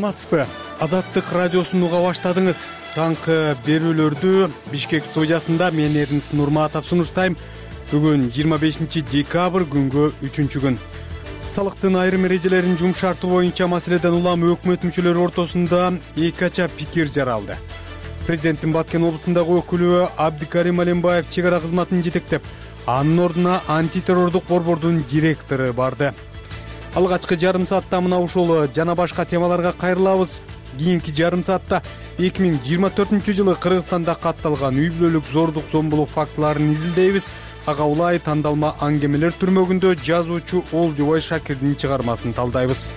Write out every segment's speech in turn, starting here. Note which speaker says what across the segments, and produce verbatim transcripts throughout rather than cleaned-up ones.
Speaker 1: саламатсызбы? Азаттык радиосун уга баштадыңыз. Таңкы берүүлөрдү Бишкек студиясында мен Эрнст Нурматов сунуштайм. Бүгүн жыйырма бешинчи декабрь күнгө үчүнчү күн. Салыктын айрым эрежелерин жумшартуу боюнча маселеден улам өкмөт мүчөлөрү ортосунда эки ача пикир жаралды. Президенттин Баткен облусундагы өкүлү Абдикарим Алимбаев чек ара кызматын жетектеп, анын ордуна антитеррордук борбордун директору барды. Алгачкы жарым саатта мына ушул жана башка темаларга кайрылабыз. Кийинки жарым саатта эки миң жыйырма төртүнчү жылы Кыргызстанда катталган үй бүлөлүк зордук зомбулук фактыларын изилдейбиз. Ага улай тандалма аңгемелер түрмөгүндө жазуучу Олжобой Шакирдин чыгармасын талдайбыз.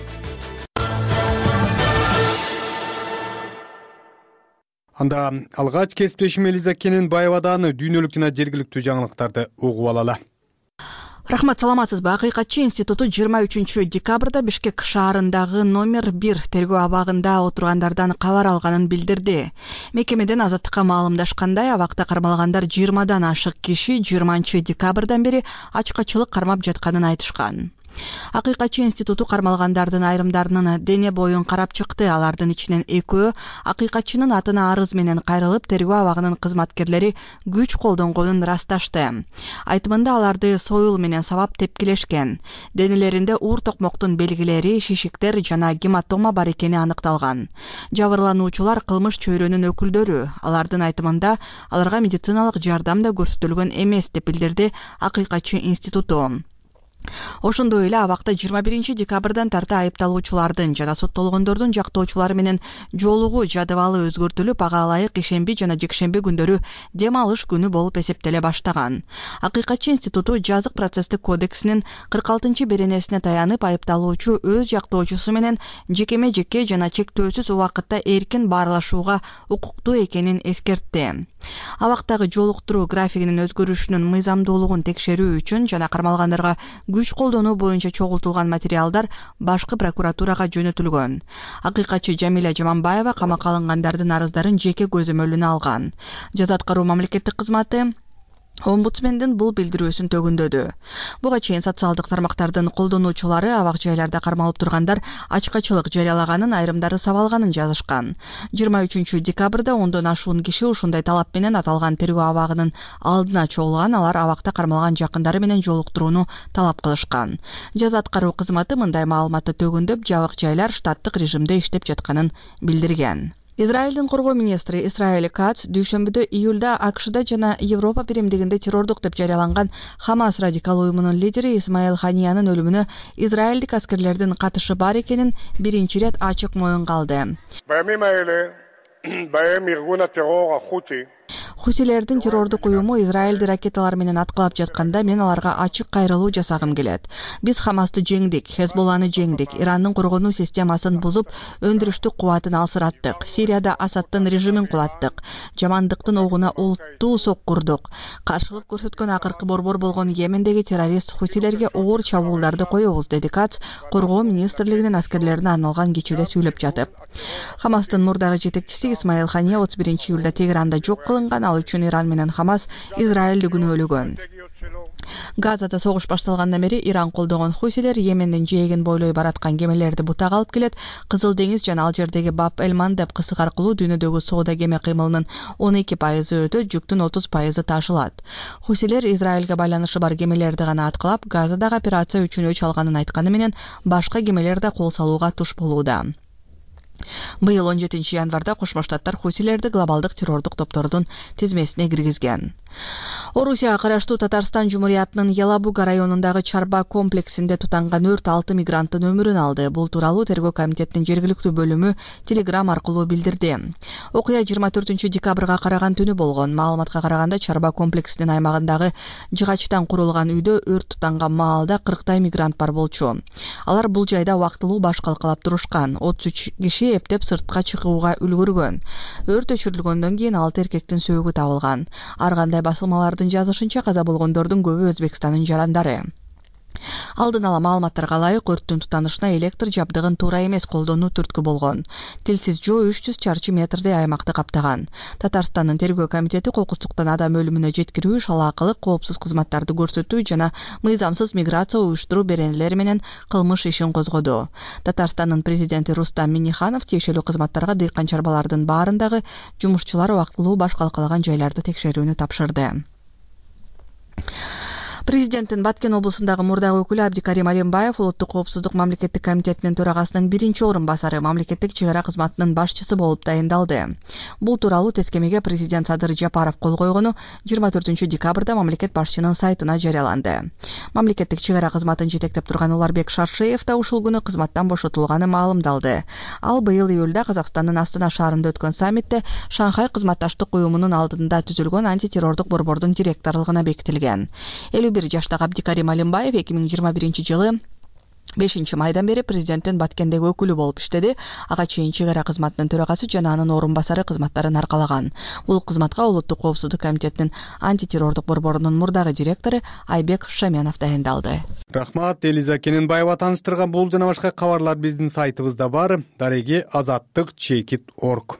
Speaker 1: Анда алгач кесиптешим Элиза Кененбаевадан дүйнөлүк жана жергиликтүү жаңылыктарды угуп алалы.
Speaker 2: Рахмат, саламатсызбы? Акыйкатчы институту жыйырма үчүнчү декабрда Бишкек шаарындагы номер бир тергөө абагында отургандардан кабар алганын билдирди. Мекемеден азаттыкка маалымдашкандай, абакта кармалгандар жыйырмадан ашык киши жыйырманчы декабрдан бери ачкачылык кармап жатканын айтышкан. Акыйкатчы институту кармалгандардын айрымдарынын дене боюн карап чыкты. Алардын ичинен экөө акыйкатчынын атына арыз менен кайрылып, тергөө абагынын кызматкерлери күч колдонгонун ырасташты. Айтымында аларды союл менен сабап тепкилешкен. Денелеринде уур токмоктун белгилери, шишиктер жана гематома бар экени аныкталган. Жабырлануучулар кылмыш чөйрөнүн өкүлдөрү. Алардын айтымында аларга медициналык жардам да көрсөтүлгөн эмес деп билдирди Акыйкатчы институту. Ошондой эле абакта жыйырма биринчи декабрдан тарта айыпталуучулардын жана соттолгондордун жактоочулары менен жолугуу жадыбалы өзгөртүлүп, ага ылайык ишемби жана жекшемби күндөрү дем алыш күнү болуп эсептеле баштаган. Акыйкатчы институту жазык процесстик кодексинин кырк алтынчы беренесине таянып, айыпталуучу өз жактоочусу менен жекеме жекке жана чектөөсүз убакытта эркин баарлашууга укуктуу экенин эскертти. Абактагы жолуктуруу графигинин өзгөрүшүнүн мыйзамдуулугун текшерүү үчүн жана кармалгандарга күч колдонуу боюнча чогултулган материалдар башкы прокуратурага жөнөтүлгөн. Акыйкатчы Жамиля Жаманбаева камакка алынгандардын арыздарын жеке көзөмөлүнө алган. Жаза аткаруу мамлекеттик кызматы Омбудсмендин бул билдирүүсүн төгүндөдү. Буга чейин социалдык тармактардын колдонуучулары абак жайларда кармалып тургандар ачкачылык жарыялаганын, айрымдары сабалганын жазышкан. жыйырма үчүнчү декабрда ондон ашуун киши ушундай талап менен аталган тергөө абагынын алдына чогулган. Алар абакта кармалган жакындары менен жолуктурууну талап кылышкан. Жаза аткаруу кызматы мындай маалыматты төгүндөп, жабык жайлар штаттык режимде иштеп жатканын билдирген. Израилдин коргоо министри Исраэль Кац дүйшөмбүдө июлда АКШда жана Европа биримдигинде террордук деп жарыяланган Хамас радикал уюмунун лидери Исмаил Ханиянын өлүмүнө израилдик аскерлердин катышы бар экенин биринчи ирет ачык моюнга алды. Хусилердин террордук уюму Израилди ракеталар менен аткылап жатканда мен аларга ачык кайрылуу жасагым келет. Биз Хамасты жеңдик, Хезболланы жеңдик, Ирандын коргонуу системасын бузуп, өндүрүштүк кубатын алсыраттык, Сирияда Асадтын режимин кулаттык, жамандыктын огуна улуттуу соккурдук. Каршылык көрсөткөн акыркы борбор болгон Йемендеги террорист хусилерге оор чабуулдарды коебуз, деди Кац коргоо министрлигинин аскерлерине арналган кечеде сүйлөп жатып. Хамастын мурдагы жетекчиси Исмаил Хания отуз биринчи июлда Тегеранда жок кылынган, ал үчүн Иран менен Хамас Израилди күнөөлөгөн. Газада согуш башталгандан бери Иран колдогон хусилер Йемендин жээгин бойлой бараткан кемелерди бутак алып келет. Кызыл деңиз жана ал жердеги Баб-эль-Мандеб деп кысык аркылуу дүйнөдөгү соода кеме кыймылынын он эки пайызы өтөт, жүктүн отуз пайызы ташылат. Хусилер Израилге байланышы бар кемелерди гана аткылап, Газадагы операция үчүн өч алганын айтканы менен башка кемелер да кол салууга туш болууда. Быйыл он жетинчи январда Кошмо Штаттар хусилерди глобалдык террордук топтордун тизмесине киргизген. Орусияга караштуу Татарстан Жумуриятынын Ялабуга районундагы Чарба комплексинде тутанган өрт алты мигранттын өмүрүн алды. Бул тууралуу тергөө комитетинин жергиликтүү бөлүмү телеграм аркылуу билдирди. Окуя жыйырма төртүнчү декабрга караган түнү болгон. Маалыматка караганда Чарба комплексинин аймагындагы жыгачтан курулган үйдө өрт тутанган маалда кырктай мигрант бар болчу. Алар бул жайда убактылуу баш калкалап турушкан. отуз үч киши эптеп сыртка чыгууга үлгүргөн. Өрт өчүрүлгөндөн кийин алты эркектин сөөгү табылган. Ар кандай басылмалардын жазышынча каза болгондордун көбү Өзбекстандын жарандары. Алдын ала маалыматтарга ылайык өрттүн тутанышына электр жабдыгын туура эмес колдонуу түрткү болгон. Тилсиз жоо үч жүз чарчы метрдей аймакты каптаган. Татарстандын тергөө комитети кокустуктан адам өлүмүнө жеткирүү, шалаакылык, коопсуз кызматтарды көрсөтүү жана мыйзамсыз миграция уюштуруу беренелери менен кылмыш ишин козгоду. Татарстандын президенти Рустам Минниханов тиешелүү кызматтарга дыйкан чарбалардын баарындагы жумушчулар убактылуу баш калкалаган жайларды текшерүүнү тапшырды. Президенттин Баткен облусундагы мурдагы өкүлү Абдикарим Алимбаев Улуттук коопсуздук мамлекеттик комитетинин төрагасынын биринчи орун басары мамлекеттик чек ара кызматынын башчысы болуп дайындалды. Бул тууралуу тескемеге президент Садыр Жапаров кол койгону жыйырма төртүнчү декабрда мамлекет башчынын сайтына жарыяланды. Мамлекеттик чек ара кызматын жетектеп турган Уларбек Шаршеев да ушул күнү кызматтан бошотулганы маалымдалды. Ал быйыл июлда Казакстандын Астана шаарында өткөн саммитте Шанхай кызматташтык уюмунун алдында түзүлгөн антитеррордук борбордун директорлугуна бекитилген. элүү бир жаштагы Абдикарим Алимбаев эки миң жыйырма биринчи жылы бешинчи майдан бери президенттин Баткендеги өкүлү болуп иштеди. Ага чейин чек ара кызматынын төрагасы жана анын орун басары кызматтарын аркалаган. Бул кызматка Улуттук коопсуздук комитетинин антитеррордук борборунун мурдагы директору Айбек Шаменов дайындалды.
Speaker 1: Рахмат, Элиза Кененбаева таныштырган бул жана башка кабарлар биздин сайтыбызда бар. Дареги азаттык чекит точка орг.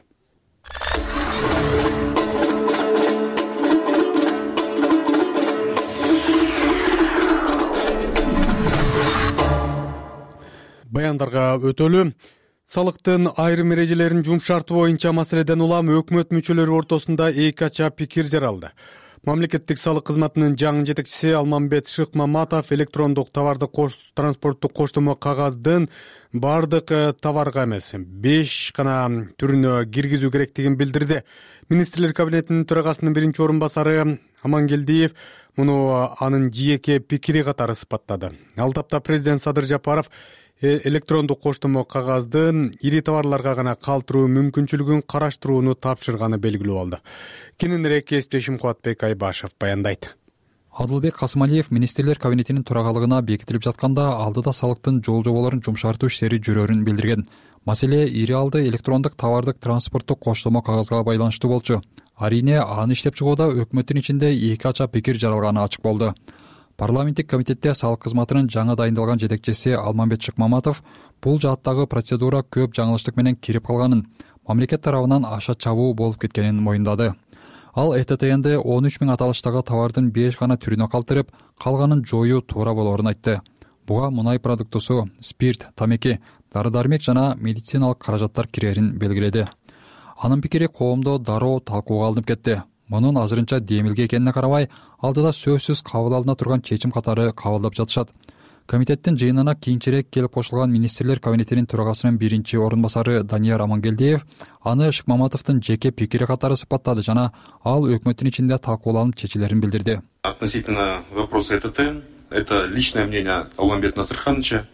Speaker 1: Баяндарга өтөлү. Салыктын айрым эрежелерин жумшартуу боюнча маселеден улам өкмөт мүчөлөрү ортосунда эки ача пикир жаралды. Мамлекеттик салык кызматынын жаңы жетекчиси Алмамбет Шыкмаматов электрондук товарды транспорттук коштомо кагаздын бардык товарга эмес беш гана түрүнө киргизүү керектигин билдирди. Министрлер кабинетинин төрагасынын биринчи орун басары Амангелдиев муну анын жеке пикири катары сыпаттады. Ал тапта президент Садыр Жапаров электрондук коштомо кагаздын ири товарларга гана калтыруу мүмкүнчүлүгүн караштырууну тапшырганы белгилүү болду. Кененирээк кесиптешим Кубатбек Айбашев баяндайт.
Speaker 3: Адылбек Касымалиев министрлер кабинетинин төрагалыгына бекитилип жатканда алдыда салыктын жол жоболорун жумшартуу иштери жүрөрүн билдирген. Маселе ири алды электрондук товардык транспорттук коштомо кагазга байланыштуу болчу. Арине аны иштеп чыгууда өкмөттүн ичинде эки ача пикир жаралганы ачык болду. Парламенттик комитетте салык кызматынын жаңы дайындалган жетекчиси Алмамбет Шыкмаматов бул жааттагы процедура көп жаңылыштык менен кирип калганын, мамлекет тарабынан аша чабуу болуп кеткенин моюндады. Ал Э Т Т Н'де он үч миң аталыштагы товардын беш гана түрүнө калтырып, калганын жоюу туура болоорун айтты. Буга мунай продуктусу, спирт, тамеки, дары-дармек жана медициналык каражаттар кирерин белгиледи. Анын пикири коомдо дароо талкууга алынып кетти. Мунун азырынча демилге экенине карабай, алдыда сөзсүз кабыл алына турган чечим катары кабылдап жатышат. Комитеттин жыйынына кийинчерээк келип кошулган министрлер кабинетинин төрагасынын биринчи орун басары Данияр Амангелдиев аны Шыкмаматовдун жеке пикири катары сыпаттады жана ал өкмөттүн ичинде талкууланып чечилерин билдирди.
Speaker 4: Относительно вопроса Э Т Т, это личное мнение Алмамбета Насырхановича.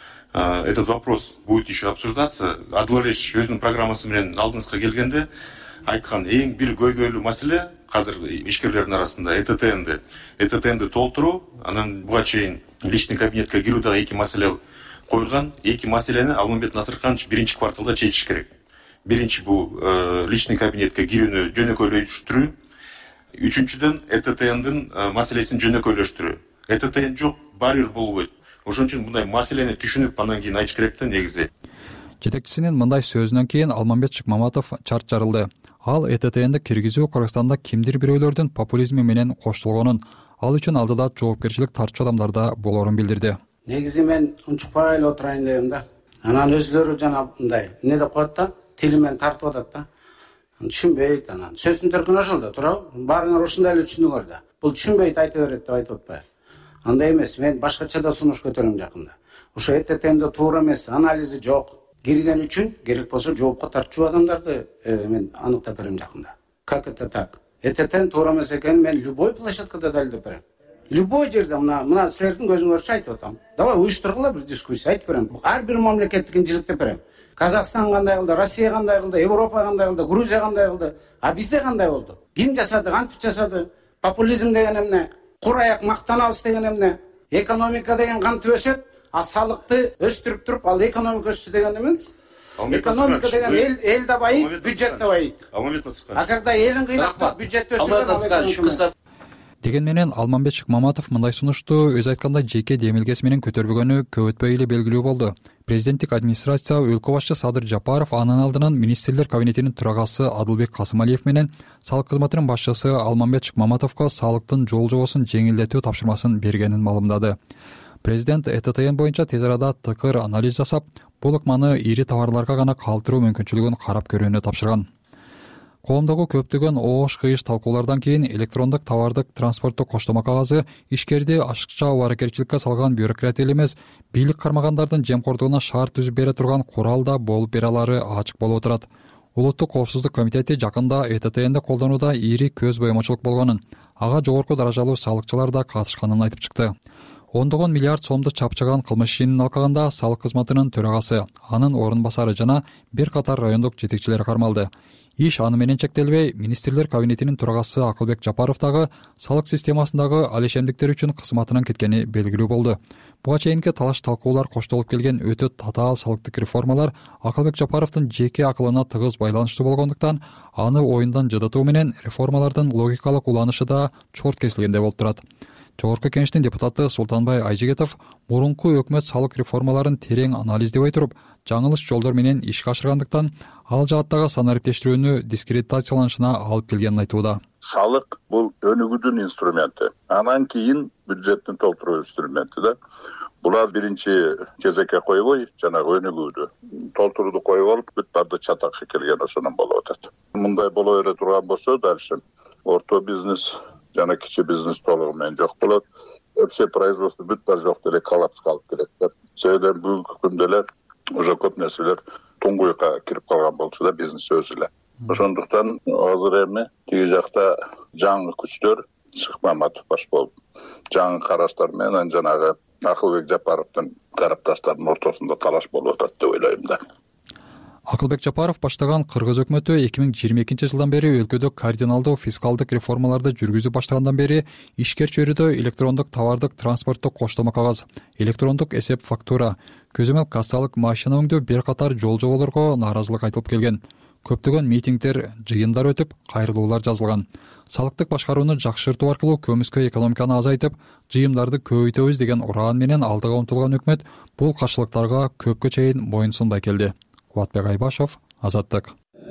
Speaker 4: Этот вопрос будет еще обсуждаться. Адылович өзүнүн программасы менен алдыңызга келгенде айткан эң бир көйгөйлүү маселе азыр ишкерлердин арасында Э Т Т Н'ди Э Т Т Н'ди толтуруу, анан буга чейин личный кабинетке кирүү дагы эки маселе коюлган. Эки маселени Алмамбет Насырханович биринчи кварталда чечиш керек. Биринчи бул личный кабинетке кирүүнү жөнөкөйлөштүрүү, үчүнчүдөн Э Т Т Н'дин маселесин жөнөкөйлөштүрүү. Э Т Т Н жок, барьер болбойт. Ошон үчүн мындай маселени түшүнүп андан кийин айтыш керек да негизи.
Speaker 3: Жетекчисинин мындай сөзүнөн кийин Алмамбет Шыкмаматов чарт жарылды. Ал Э Т Т Н'ди киргизүү Кыргызстанда кимдир бирөөлөрдүн популизми менен коштолгонун, ал үчүн алдыда жоопкерчилик тартчу адамдарда болоорун билдирди.
Speaker 5: Негизи мен унчукпай эле отурайын дегем да. Анан өзлөрү жана мындай эмне деп коет да, тили менен тартып атат да. Түшүнбөйт анан. Сөздүн төркүнү ошол да, туурабы? Баарыңар ушундай эле түшүндүңөр да. Бул түшүнбөйт айта берет деп айтып атпайбы? Андай эмес, мен башкача да сунуш көтөрөм жакында. Ошо Э Т Т Н'де туура эмес, анализи жок. Кирген үчүн керек болсо жоопко тартчу адамдарды мен аныктап берем жакында. Как это так? Э Т Т Н туура эмес экенин мен любой площадкада далилдеп берем. Любой жерде мына мына силердин көзүңөрчө айтып атам. Давай уюштургула бир дискуссия айтып берем. Ар бир мамлекеттикин жиликтеп берем. Казакстан кандай кылды, Россия кандай кылды, Европа кандай кылды, Грузия кандай кылды, а бизде кандай болду? Ким жасады, кантип жасады? Популизм деген эмне? Кур аяк мактанабыз деген эмне? Экономика деген кантип өсөт? А салыкты өстүрүп туруп, ал экономика өстү деген эмес. Экономика деген эл эл да байыйт, бюджет да байыйт. А когда элин кыйнап туруп, бюджет өсүргөн
Speaker 3: Деген менен Алмамбет Шыкмаматов мындай сунушту өз айтканда жеке демилгеси менен көтөрбөгөнү көп өтпөй эле белгилүү болду. Президенттик администрация өлкө башчы Садыр Жапаров анын алдынан министрлер кабинетинин төрагасы Адылбек Касымалиев менен салык кызматынын башчысы Алмамбет Шыкмаматовго салыктын жол жобосун жеңилдетүү тапшырмасын бергенин маалымдады. Президент Э Т Т Н боюнча тез арада тыкыр анализ жасап, бул ыкманы ири товарларга гана калтыруу мүмкүнчүлүгүн карап көрүүнү тапшырган. Коомдогу көптөгөн оош кыйыш талкуулардан кийин электрондук товардык транспорттук коштомо кагазы ишкерди ашыкча аракетчиликке салган бюрократ эле эмес, бийлик кармагандардын жемкордугуна шарт түзүп бере турган курал да болуп бере алары ачык болуп отурат. Улуттук коопсуздук комитети жакында Э Т Т Нди колдонууда ири көз боемочулук болгонун, ага жогорку даражалуу салыкчылар да катышканын айтып чыкты. Ондогон миллиард сомду чапчыган кылмыш ишинин алкагында салык кызматынын төрагасы, анын орун басары жана бир катар райондук жетекчилери кармалды. Иш аны менен чектелбей, министрлер кабинетинин төрагасы Акылбек Жапаров дагы салык системасындагы алешемдиктер үчүн кызматынан кеткени белгилүү болду. Буга чейинки талаш талкуулар коштолуп келген өтө татаал салыктык реформалар Акылбек Жапаровдун жеке акылына тыгыз байланыштуу болгондуктан, аны оюндан жыдытуу менен реформалардын логикалык уланышы да чорт кесилгендей болуп турат. Жогорку кеңештин депутаты Султанбай Айжигетов мурунку өкмөт салык реформаларын терең анализдебей туруп, жаңылыш жолдор менен ишке ашыргандыктан, ал жааттагы санариптештирүүнү дискредитацияланышына алып келгенин айтууда.
Speaker 6: Салык бул өнүгүүдүн инструменти. Анан кийин бюджеттин толтуруу инструменти да. Булар биринчи кезекке койбой, жанагы өнүгүүдү толтурууду коюп алып, бүт барды чатакка келген ошонун болуп атат. Мындай боло бере турган болсо, дальше орто бизнес жана кичи бизнес толугу менен жок болот. Вообще производство бүт бар жок деле коллапска алып келет. Себеби бүгүнкү күндө эле уже көп нерселер туңгуйга кирип калган болчу да, бизнес өзү эле. Ошондуктан азыр эми тиги жакта жаңы күчтөр Шыкмаматов баш болуп, жаңы караштар менен жанагы Акылбек Жапаровдун карапташтардын ортосунда талаш болуп атат деп ойлойм да.
Speaker 3: Акылбек Жапаров баштаган Кыргыз өкмөтү эки миң жыйырма экинчи жылдан бери өлкөдө кардиналдуу фискалдык реформаларды жүргүзүп баштагандан бери ишкер чөйрөдө электрондук товардык транспорттук коштомо кагаз, электрондук эсеп фактура, көзөмөл кассалык машина өңдөө бир катар жол жоболорго нааразылык айтылып келген. Көптөгөн митингдер, жыйындар өтүп, кайрылуулар жазылган. Салыктык башкарууну жакшыртуу аркылуу көмүскө экономиканы азайтып, жыйымдарды көбөйтөбүз деген ураан менен алдыга умтулган өкмөт бул каршылыктарга көпкө чейин моюн сунбай келди. Кубатбек Айбашев, Азаттык.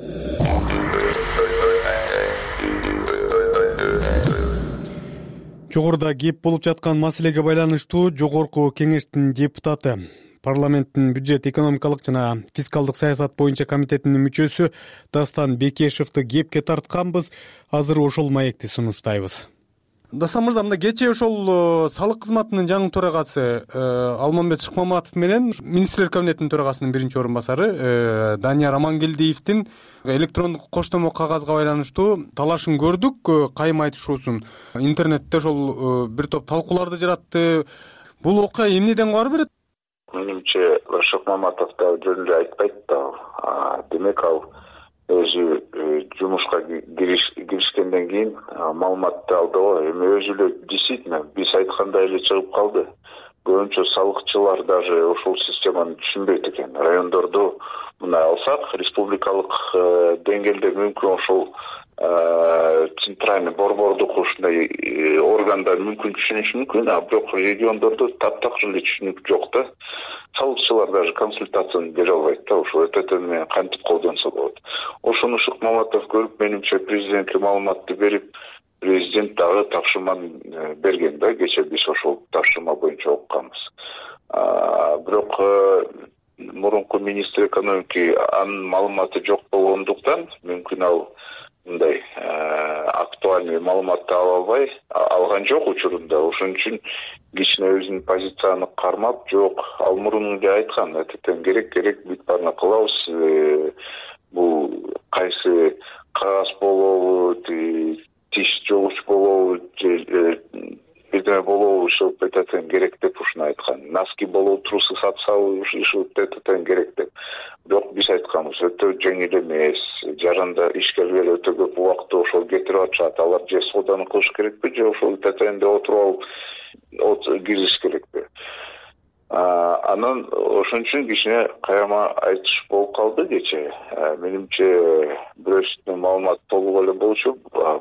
Speaker 1: Жогоруда кеп болуп жаткан маселеге байланыштуу жогорку кеңештин депутаты, парламенттин бюджет, экономикалык жана фискалдык саясат боюнча комитетинин мүчөсү Дастан Бекешевди кепке тартканбыз. Азыр ошол маекти сунуштайбыз. Дастан мырза, мында кечээ ошол салык кызматынын жаңы төрагасы Алмамбет Шыкмаматов менен министрлер кабинетинин төрагасынын биринчи орун басары Данияр Амангелдиевдин электрондук коштомо кагазга байланыштуу талашын көрдүк, кайым айтышуусун. Интернетте ошол бир топ талкууларды жаратты. Бул окуя эмнеден кабар берет?
Speaker 6: Менимче Шыкмаматов да жөн эле айтпайт да. Демек ал өзү жумушка киришкенден кийин маалыматты алды го. Эми өзү эле действительно биз айткандай эле чыгып калды. Көбүнчө салыкчылар даже ошол системаны түшүнбөйт экен. Райондорду мына алсак, республикалык деңгээлде мүмкүн ошол центральный борбордук ушундай органдар мүмкүн түшүнүшү мүмкүн, а бирок региондордо таптакыр эле түшүнүк жок да. Салыкчылар даже консультацияны бере албайт да, ошол Э Т Т менен кантип колдонсо болот. Ошону Шыкмаматов көрүп, менимче президентке маалыматты берип, президент дагы тапшырманы берген да, кечээ биз ошол тапшырма боюнча окуганбыз. Бирок мурунку министр экономики анын маалыматы жок болгондуктан мүмкүн ал мындай актуальный маалыматты ала албай алган жок учурунда. Ошон үчүн кичине өзүнүн позицияны кармап, жок, ал мурун эле айткан, Э Т Т керек керек бүт баарын кылабыз. Бул кайсы кагаз болобу, тиш жогуч болобу, бирдеме болобу, ушул Э Т Т керек деп ушуну айткан. Носки болобу, трусы сатсабы, ушул Э Т Т керек деп. Бирок биз айтканбыз, өтө жеңил эмес. Жаранда ишкерлер өтө көп убакытты ошол кетирип атышат. Алар же сооданы кылыш керекпи, же ошол Э Т Тнде отуруп алып кириш керекпи? анан ошон үчүн кичине кайрама айтыш болуп калды кечээ. Менимче бирөөсүндө маалымат толук эле болчу,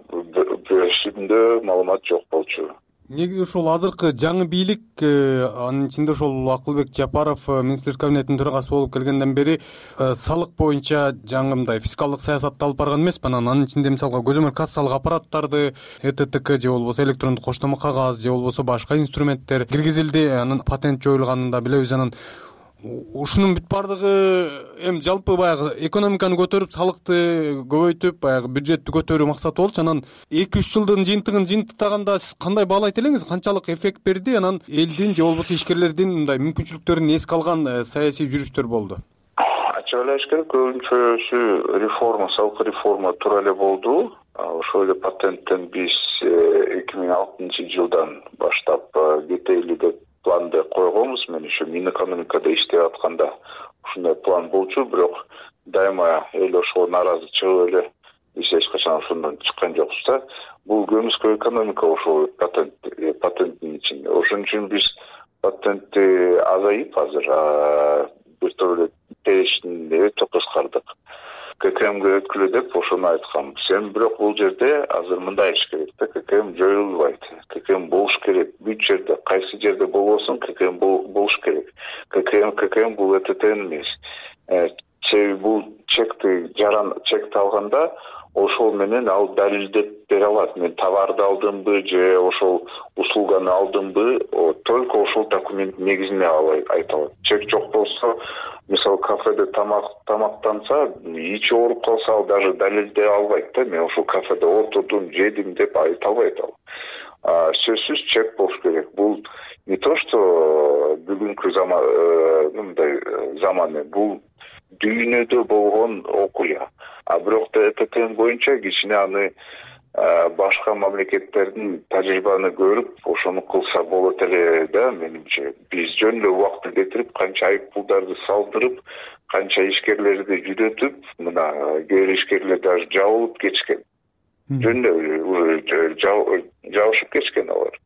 Speaker 6: бирөөсүндө маалымат жок болчу.
Speaker 1: Негизи ушул азыркы жаңы бийлик, анын ичинде ошол Акылбек Жапаров министрлер кабинетинин төрагасы болуп келгенден бери салык боюнча жаңы мындай фискалдык саясатты алып барган эмеспи. Анын ичинде мисалга көзөмөл кассалык аппараттарды э тэ тэ ка же болбосо электрондук коштомо кагаз же болбосо башка инструменттер киргизилди. Анын патент жоюлганын да билебиз. Анан ушунун бүт бардыгы эми жалпы баягы экономиканы көтөрүп, салыкты көбөйтүп, баягы бюджетти көтөрүү максаты болчу. Анан эки үч жылдын жыйынтыгын жыйынтыктаганда сиз кандай баалайт элеңиз? Канчалык эффект берди? Анан элдин же болбосо ишкерлердин мындай мүмкүнчүлүктөрүн эске алган саясий жүрүштөр болду?
Speaker 6: Ачык эле айтыш керек, көбүнчөсү реформа, салык реформа туура эле болду. Ошол эле патенттен биз эки миң алтынчы жылдан баштап кетели деп планды койгонбуз. Мен ошо Минэкономикада иштеп атканда ушундай план болчу, бирок дайыма эл ошого нааразы чыгып эле биз эч качан ошондон чыккан жокпуз да. Бул көмүскө экономика ошол патент патенттин ичинде. Ошон үчүн биз патентти азайып азыр бир топ эле перечинди өтө кыскардык. ка ка эмге өткүлө деп ошону айтканбыз. Эми бирок бул жерде азыр мындай иш керек да, ка ка эм жоюлбайт. ка ка эм болуш керек. Бүт жерде, кайсы жерде болбосун ка ка эм болуш керек. ка ка эм ка ка эм бул э тэ тэ эмес. Себеби бул чекти жаран чекти алганда ошол менен ал далилдеп бере алат. Мен товарды алдымбы же ошол услуганы алдымбы, только ошол документ негизинде айта алат. Чек жок болсо, мисалы кафеде тамак тамактанса, ичи ооруп калса, ал даже далилдей албайт да. Мен ошол кафеде отурдум, жедим деп айта албайт ал. Сөзсүз чек болуш керек. Бул не то, что бүгүнкү заман, мындай заманы, бул дүйнөдө болгон окуя. А бирок да э тэ тэ боюнча кичине аны башка мамлекеттердин тажрыйбаны көрүп, ошону кылса болот эле да, менимче. Биз жөн эле убакытты кетирип, канча айып пулдарды салдырып, канча ишкерлерди жүдөтүп, мына кээ бир ишкерлер даже жабылып кетишкен. Жөн эле жабышып кетишкен алар.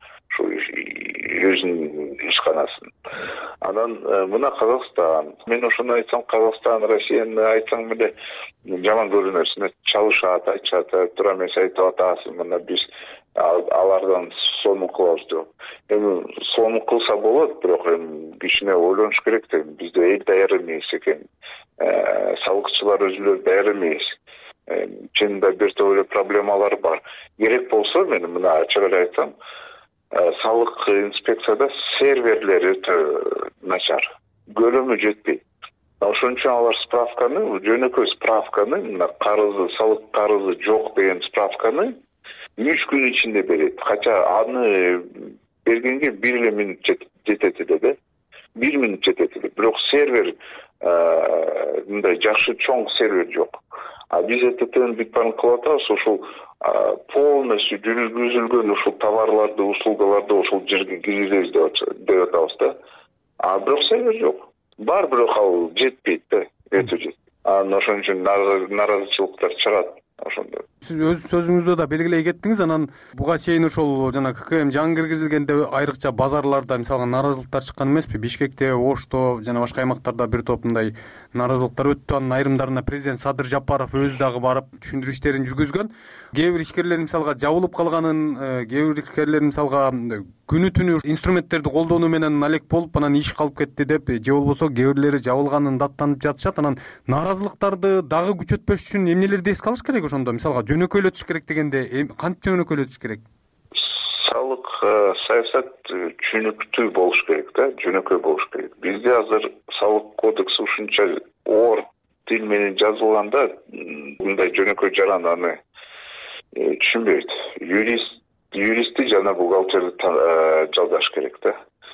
Speaker 6: Өзүнүн ишканасын. Анан мына Казакстан, мен ошону айтсам, Казакстан, Россияны айтсаң эле жаман көрүнөсүн, чалышат, айтышат, туура эмес айтып атасың, мына биз алардан сонун кылабыз деп. Эми сонун кылса болот, бирок эми кичине ойлонуш керек да, бизде эл даяр эмес экен. Салыкчылар өзүлөр даяр эмес. Чынында бир топ эле проблемалар бар. Керек болсо, мен мына ачык эле айтсам, салык инспекцияда серверлери өтө начар. Көлөмү жетпейт. Ошон үчүн алар справканы, жөнөкөй справканы, мына карызы, салык карызы жок деген справканы үч күн ичинде берет. Кача аны бергенге бир эле минут жетет эле да. бир минут жетет эле. Бирок сервер мындай жакшы чоң сервер жок. А биз э тэ тэни бүт баарын кылып атабыз, ошол полностью жүргүзүлгөн ушул товарларды, услугаларды ошол жерге киргизебиз деп атабыз да. А бирок сервер жок. Бар, бирок ал жетпейт да, өтө жетпейт. Анан ошон үчүн нааразычылыктар чыгат ошондо.
Speaker 1: Сиз өз сөзүңүздө да белгилей кеттиңиз. Анан буга чейин ошол жана ка ка эм жаңы киргизилгенде айрыкча базарларда мисалга нааразылыктар чыккан эмеспи? Бишкекте, Ошто жана башка аймактарда бир топ мындай нааразылыктар өттү. Анын айрымдарына президент Садыр Жапаров өзү дагы барып түшүндүрүү иштерин жүргүзгөн. Кээ бир ишкерлер мисалга жабылып калганын, кээ бир ишкерлер мисалга күнү түнү инструменттерди колдонуу менен алек болуп, анан иш калып кетти деп, же болбосо кээ бирлери жабылганын даттанып жатышат. Анан нааразылыктарды дагы күчөтпөш үчүн эмнелерди эске алыш керек ошондо? Мисалга жөнөкөйлөтүш керек дегенде кантип жөнөкөйлөтүш керек?
Speaker 6: Салык саясат түшүнүктүү болуш керек да, жөнөкөй болуш керек. Бизде азыр салык кодекси ушунча оор тил менен жазылганда, мындай жөнөкөй жаран аны түшүнбөйт. Юрист юристти жана бухгалтерди жалдаш керек да.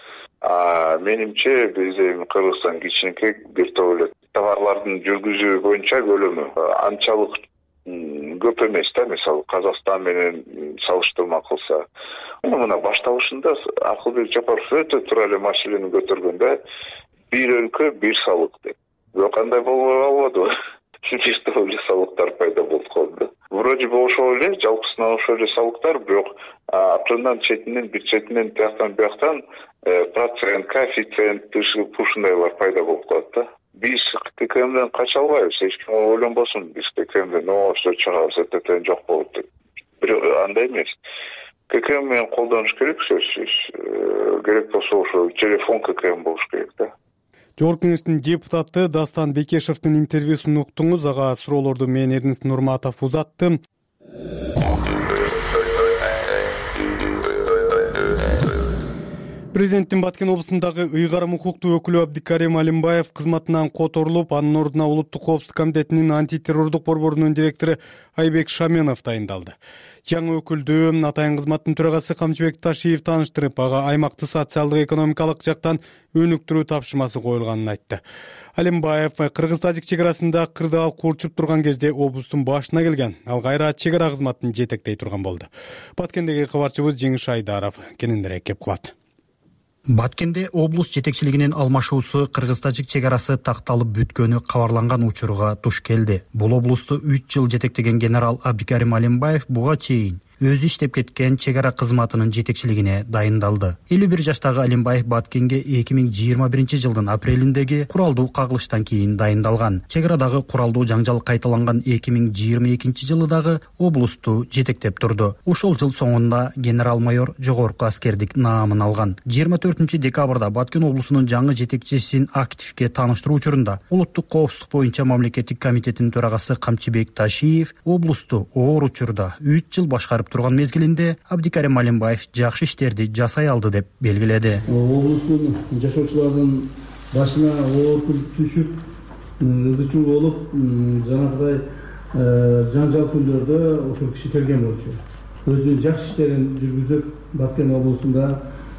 Speaker 6: А менимче биз эми Кыргызстан кичинекей бир топ эле товарлардын жүргүзүү боюнча көлөмү анчалык көп эмес да. Мисалы Казакстан менен салыштырма кылса, мына башталышында Акылбек Жапаров өтө туура эле маселени көтөргөн да. Бир өлкө, бир салык деп. Бирок кандай болбой калбадыбы? Бир топ эле салыктар пайда болуп калды. Вроде бы ошол эле, жалпысынан ошол эле салыктар, бирок абрындан четинен, бир четинен, тияктан бияктан процент, коэффициент ушундайлар пайда болуп калат да. Биз ККМден кача албайбыз, эч ким ойлонбосун, биз ККМден ошо чыгабыз, этетен жок болот деп. Бирок андай эмес. ККМ менен колдонуш керек, сөзсүз. Керек болсо ошо телефон ККМ болуш керек да.
Speaker 1: Жогорку Кеңештин депутаты Дастан Бекешевдин интервьюсун уктуңуз. Ага суроолорду мен Эрнест Нурматов узаттым. Президенттин Баткен облусундагы ыйгарым укуктуу өкүлү Абдикарим Алимбаев кызматынан которулуп, анын ордуна Улуттук коопсуздук комитетинин антитеррордук борборунун директору Айбек Шаменов дайындалды. Жаңы өкүлдү атайын кызматтын төрагасы Камчыбек Ташиев тааныштырып, ага аймакты социалдык экономикалык жактан өнүктүрүү тапшырмасы коюлганын айтты. Алимбаев кыргыз-тажик чек арасында кырдаал курчуп турган кезде облустун башына келген. Ал кайра чек ара кызматын жетектей турган болду. Баткендеги кабарчыбыз Жеңиш Айдаров кененирээк кеп кылат.
Speaker 7: Баткенде облус жетекчилигинин алмашуусу кыргыз-тажик чек арасы такталып бүткөнү кабарланган учурга туш келди. Бул облусту үч жыл жетектеген генерал Абдикарим Алимбаев буга чейин өзү иштеп кеткен чек ара кызматынын жетекчилигине дайындалды. элүү бир жаштагы Алимбаев Баткенге эки миң жыйырма биринчи жылдын апрелиндеги куралдуу кагылыштан кийин дайындалган. Чек арадагы куралдуу жаңжал кайталанган эки миң жыйырма экинчи жылы дагы облусту жетектеп турду. Ошол жыл соңунда генерал-майор жогорку аскердик наамын алган. жыйырма төртүнчү декабрда Баткен облусунун жаңы жетекчисин активге тааныштыруу учурунда Улуттук коопсуздук боюнча мамлекеттик комитеттин төрагасы Камчыбек Ташиев облусту оор учурда үч жыл башкарып турган мезгилинде Абдикарим Алимбаев жакшы иштерди жасай алды деп белгиледи.
Speaker 8: Облустун жашоочулардын башына оор күн түшүп, ызы чуу болуп, жанагыдай жаңжал күндөрдө ошол киши келген болчу. Өзүнүн жакшы иштерин жүргүзүп, Баткен облусунда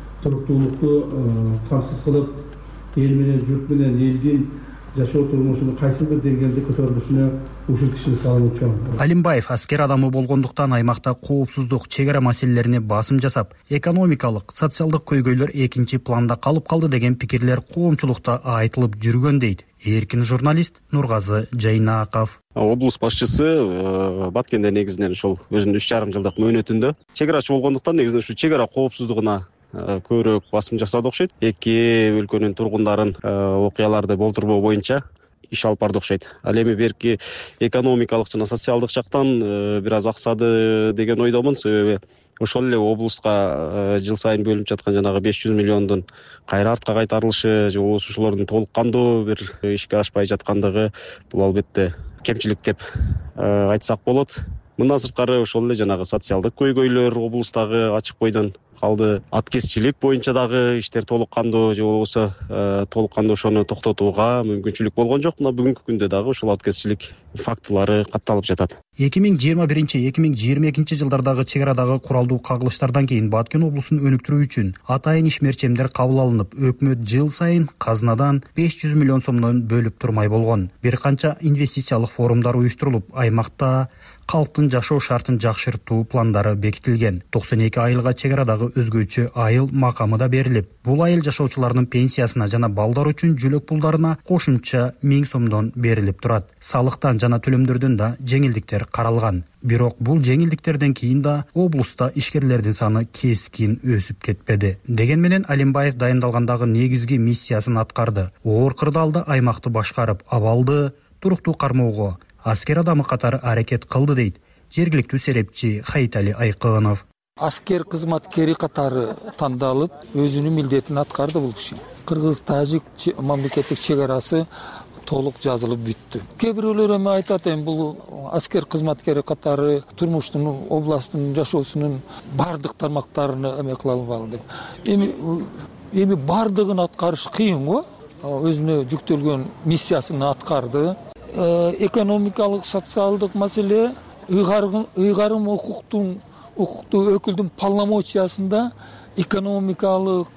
Speaker 8: туруктуулукту камсыз кылып, эл менен, журт менен элдин жашоо турмушунун кайсы бир деңгээлде көтөрүлүшүнө ушул кишини салымы чоң.
Speaker 7: Алимбаев аскер адамы болгондуктан аймакта коопсуздук, чек ара маселелерине басым жасап, экономикалык, социалдык көйгөйлөр экинчи планда калып калды деген пикирлер коомчулукта айтылып жүргөн дейт эркин журналист Нургазы Жайнаков.
Speaker 9: Облус башчысы Баткенде негизинен ошол өзүнүн үч жарым жылдык мөөнөтүндө чек арачы болгондуктан негизинен ушу чек ара коопсуздугуна көбүрөөк басым жасады окшойт. Эки өлкөнүн тургундарын окуяларды болтурбоо боюнча иш алып барды окшойт. Ал эми берки экономикалык жана социалдык жактан бир аз аксады деген ойдомун. Себеби ошол эле облуска жыл сайын бөлүнүп жаткан жанагы беш жүз миллиондун кайра артка кайтарылышы же болбосо ошолордун толук кандуу бир ишке ашпай жаткандыгы бул албетте кемчилик деп айтсак болот. Мындан сырткары ошол эле жанагы социалдык көйгөйлөр облустагы ачык бойдон калды. Аткезчилик боюнча дагы иштер толук кандуу же болбосо толук кандуу ошону токтотууга мүмкүнчүлүк болгон жок. Мына бүгүнкү күндө дагы ушул аткезчилик фактылары катталып жатат.
Speaker 7: эки миң жыйырма биринчи эки миң жыйырма экинчи жылдардагы чек арадагы куралдуу кагылыштардан кийин Баткен облусун өнүктүрүү үчүн атайын ишмерчемдер кабыл алынып, өкмөт жыл сайын казнадан беш жүз миллион сомдон бөлүп турмай болгон. Бир канча инвестициялык форумдар уюштурулуп, аймакта калктын жашоо шартын жакшыртуу пландары бекитилген. токсон эки айылга чек арадагы өзгөчө айыл макамы да берилип, бул айыл жашоочулардын пенсиясына жана балдар үчүн жөлөк пулдарына кошумча миң сомдон берилип турат. Салыктан жана төлөмдөрдөн да жеңилдиктер каралган. Бирок бул жеңилдиктерден кийин да облуста ишкерлердин саны кескин өсүп кетпеди. Деген менен Алимбаев дайындалгандагы негизги миссиясын аткарды. Оор кырдаалда аймакты башкарып, абалды туруктуу кармоого аскер адамы катары аракет кылды дейт жергиликтүү серепчи Хайтали Айкынов.
Speaker 10: Аскер кызматкери катары тандалып, өзүнүн милдетин аткарды бул киши. Кыргыз-тажик мамлекеттик чек арасы толук жазылып бүттү. Кээ бирөөлөр эми айтат, эми бул аскер кызматкери катары турмуштун, областтын жашоосунун бардык тармактарын эме кыла албалы деп. Эми эми бардыгын аткарыш кыйын го. Өзүнө жүктөлгөн миссиясын аткарды. Экономикалык, социалдык маселе, ыйгарым, ыйгарым укуктун, укуктуу өкүлдүн полномочиясында экономикалык,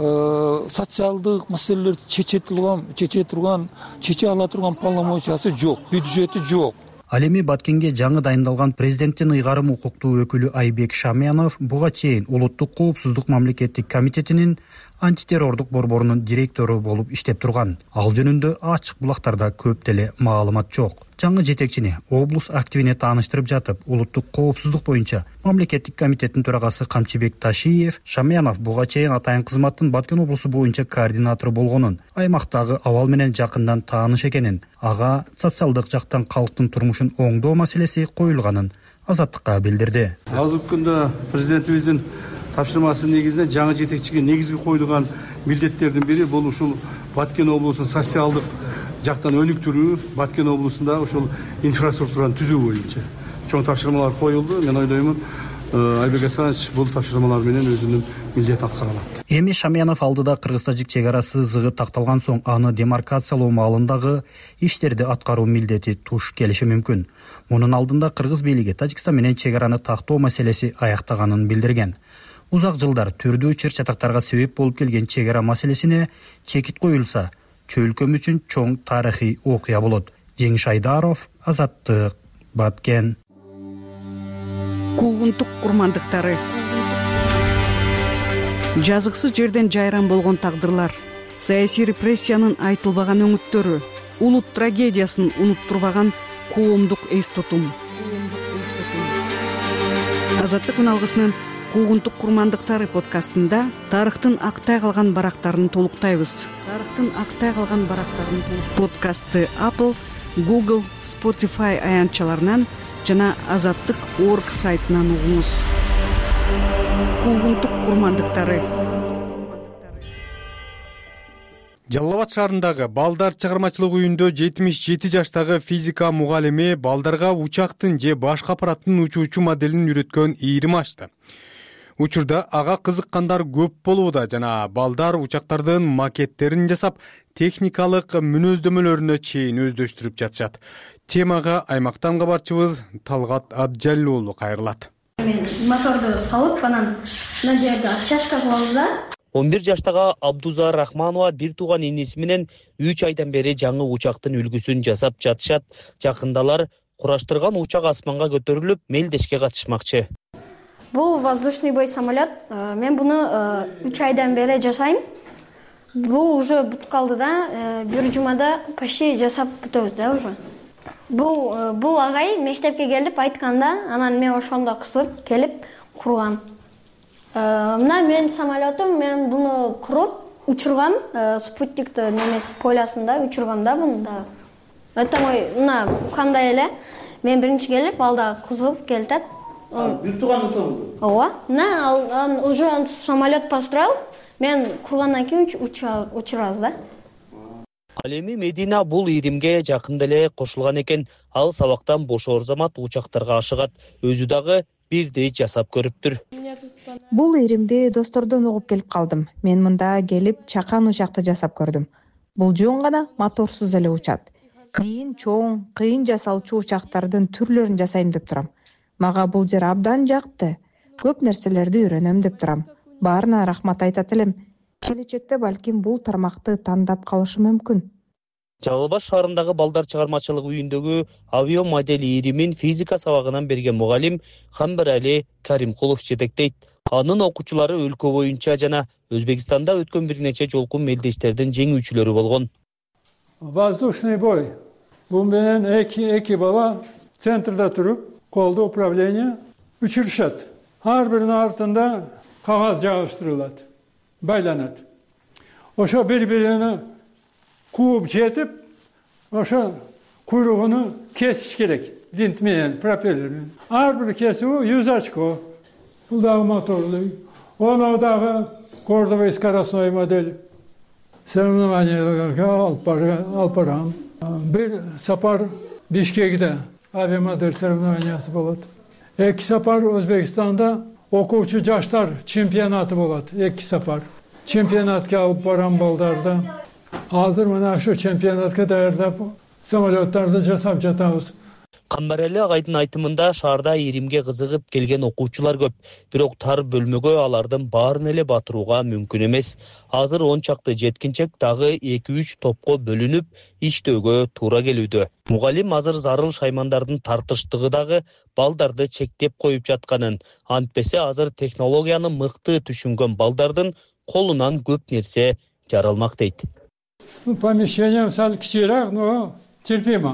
Speaker 10: социалдык маселелерди чече турган, чече турган, чече ала турган полномочиясы жок, бюджети жок.
Speaker 7: Ал эми Баткенге жаңы дайындалган президенттин ыйгарым укуктуу өкүлү Айбек Шаменов буга чейин Улуттук коопсуздук мамлекеттик комитетинин антитеррордук борборунун директору болуп иштеп турган. Ал жөнүндө ачык булактарда көп деле маалымат жок. жаңы жетекчини облус активине тааныштырып жатып, улуттук коопсуздук боюнча мамлекеттик комитеттин төрагасы Камчыбек Ташиев Шамянов буга чейин атайын кызматтын Баткен облусу боюнча координатору болгонун, аймактагы абал менен жакындан тааныш экенин, ага социалдык жактан калктын турмушун оңдоо маселеси коюлганын Азаттыкка билдирди.
Speaker 8: Азыркы күндө президентибиздин тапшырмасы негизинде жаңы жетекчиге негизги коюлган милдеттердин бири бул ушул Баткен облусунун социалдык жактан өнүктүрүү, Баткен облусунда ошол инфраструктураны түзүү боюнча чоң тапшырмалар коюлду. Мен ойлоймун, Айбек Асанович бул тапшырмалар менен өзүнүн милдетин аткара алат.
Speaker 7: Эми Шамянов алдыда Кыргыз-Тажик чек арасы зыгы такталган соң аны демаркациялоо маалындагы иштерди аткаруу милдети туш келиши мүмкүн. Мунун алдында Кыргыз бийлиги Тажикстан менен чек араны тактоо маселеси аяктаганын билдирген. Узак жылдар түрдүү чыр-чатактарга себеп болуп келген чек ара маселесине чекит коюлса, чөлкөм үчүн чоң тарыхый окуя болот. Жеңиш Айдаров, Азаттык, Баткен.
Speaker 11: Куугунтук курмандыктары. Жазыксыз жерден жайран болгон тагдырлар, саясий репрессиянын айтылбаган өңүттөрү, улут трагедиясын унуттурбаган коомдук эс тутум. Азаттык үналгысынын Куугунтук курмандыктары подкастында тарыхтын актай калган барактарын толуктайбыз. Тарыхтын актай калган барактарын подкастты Apple, Google, Spotify аянтчаларынан жана азаттык точка орг сайтынан угуңуз. Куугунтук курмандыктары.
Speaker 1: Жалал Абад шаарындагы балдар чыгармачылык үйүндө жетимиш жети жаштагы физика мугалими балдарга учактын же башка аппараттын учуучу моделин үйрөткөн ийрим ачты. Учурда ага кызыккандар көп болууда жана балдар учактардын макеттерин жасап, техникалык мүнөздөмөлөрүнө чейин өздөштүрүп жатышат. Темага аймактан кабарчыбыз Талгат Абджалил уулу кайрылат.
Speaker 12: Мен моторду салып, анан мына жерде отчашка кылабыз да.
Speaker 13: он бир жаштагы Абдуза Рахманова бир тууган инеси менен үч айдан бери жаңы учактын үлгүсүн жасап жатышат. Жакындалар кураштырган учак асманга көтөрүлүп, мелдешке катышмакчы.
Speaker 12: Бул воздушный бой самолет. Мен буну үч айдан бери жасайм. Бул уже бүтүп калды да, бир жумада почти жасап бүтөбүз да уже. Бул бул агай мектепке келип айтканда, анан мен ошондо кызып келип кургам. Мына мен самолетум, мен буну куруп учургам, спутниктин немеси полясында учургам да буну да. Это мой, мына кандай эле мен биринчи келип, алда кызып келтет.
Speaker 8: Бир тууган отом.
Speaker 12: Ооба. На, уже самолет построил. Мен кургандан кийин учурабыз да.
Speaker 13: Ал эми Медина бул ийримге жакында эле кошулган экен. Ал сабактан бошоор замат учактарга ашыгат. Өзү дагы бирдей жасап көрүптүр.
Speaker 14: Бул ийримди достордон угуп келип калдым. Мен мында келип чакан учакты жасап көрдүм. Бул жөн гана моторсуз эле учат. Кыйын чоң, кыйын жасалчу учактардын түрлөрүн жасайм деп турам. Мага бул жер абдан жакты. Көп нерселерди үйрөнөм деп турам. Баарына рахмат айтат элем. Келечекте балким бул тармакты тандап калышым мүмкүн.
Speaker 13: Жалал Абад шаарындагы балдар чыгармачылык үйүндөгү авио модель ийримин физика сабагынан берген мугалим Хамбарали Каримкулов жетектейт. Анын окуучулары өлкө боюнча жана Өзбекстанда өткөн бир нече жолку мелдештердин жеңүүчүлөрү болгон.
Speaker 15: Воздушный бой. Бул менен эки эки бала центрда туруп, колдо управление учурушат. Ар биринин артында кагаз жабыштырылат, байланат. Ошо бири-бирине кууп жетип, ошо куйругуну кесиш керек. Винт менен, пропеллер менен. Ар бир кесүү жүз очко. Бул дагы моторлуу. Ону дагы кордовый скоростной модель. Соревнованияларга алып барам. Бир сапар Бишкекте авиамодель соревнованиясы болот. Эки сапар Өзбекстанда окуучу жаштар чемпионаты болот. Эки сапар. Чемпионатка алып барам балдарды. Азыр мына ошо чемпионатка даярдап самолеттарды жасап жатабыз.
Speaker 13: Камбарали агайдын айтымында шаарда ийримге кызыгып келген окуучулар көп, бирок тар бөлмөгө алардын баарын эле батырууга мүмкүн эмес. Азыр он чакты жеткинчек дагы эки үч топко бөлүнүп иштөөгө туура келүүдө. Мугалим азыр зарыл шаймандардын тартыштыгы дагы балдарды чектеп коюп жатканын, антпесе азыр технологияны мыкты түшүнгөн балдардын колунан көп нерсе жаралмак дейт.
Speaker 15: Помещение сал кичирэк, но терпимо.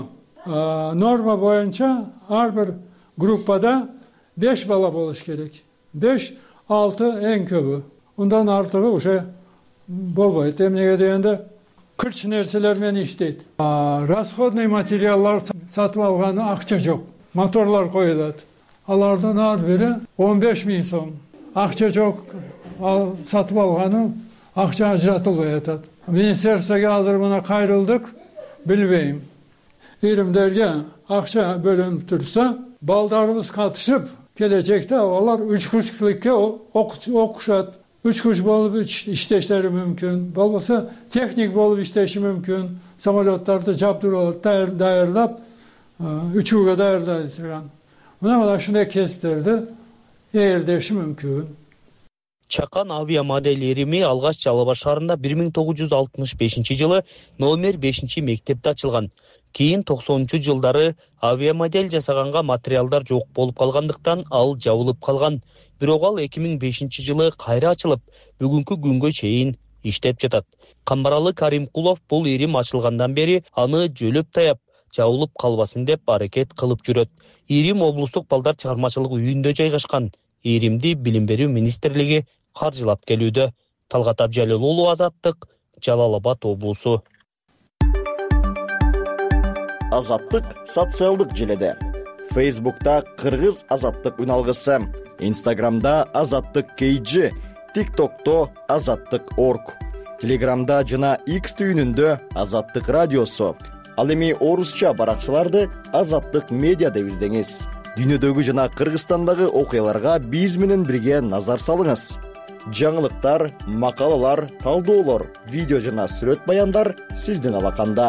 Speaker 15: норма боюнча ар бир группада беш бала болуш керек. беш алты эң көбү. Ундан артыгы уже болбойт. Эмнеге дегенде кырч нерселер менен иштейт. Расходный материалдар сатып алганы акча жок. Моторлор коюлат. Алардын ар бири он беш миң сом. Акча жок. Ал сатып алганы акча ажыратылбай атат. Министерствого азыр мына кайрылдык, билбейм. Иримдерге акча бөлүнүп турса, балдарыбыз катышып, келечекте алар үч күчлүккө окушат. Үч күч болуп иштештери мүмкүн. Болбосо техник болуп иштеши мүмкүн. Самолеттарды жабдырып, даярдап, учууга даярдай турган. Мына мына ушундай кесиптерди ээлдеши мүмкүн.
Speaker 13: Чакан авиамодель ирими алгач Жалал Абад шаарында бир миң тогуз жүз алтымыш бешинчи жылы номер бешинчи мектепте ачылган. Кийин токсонунчу жылдары авиамодель жасаганга материалдар жок болуп калгандыктан ал жабылып калган. Бирок ал эки миң бешинчи жылы кайра ачылып, бүгүнкү күнгө чейин иштеп жатат. Камбаралы Каримкулов бул ирим ачылгандан бери аны жөлөп таяп, жабылып калбасын деп аракет кылып жүрөт. Ирим облустук балдар чыгармачылык үйүндө жайгашкан. Иримди Билим берүү министрлиги каржылап келүүдө. Талгат Абжалил уулу, Азаттык, Жалал Абад облусу.
Speaker 16: Азаттык социалдык желеде. Фейсбукта Кыргыз Азаттык үналгысы, Инстаграмда Азаттык кейджи, ТикТокто Азаттык орг, Телеграмда жана X түйүнүндө Азаттык радиосу. Ал эми орусча баракчаларды Азаттык медиа деп издеңиз. Дүйнөдөгү жана Кыргызстандагы окуяларга биз менен бирге назар салыңыз. Жаңылыктар, макалалар, талдоолор, видео жана сүрөт баяндар сиздин алаканда.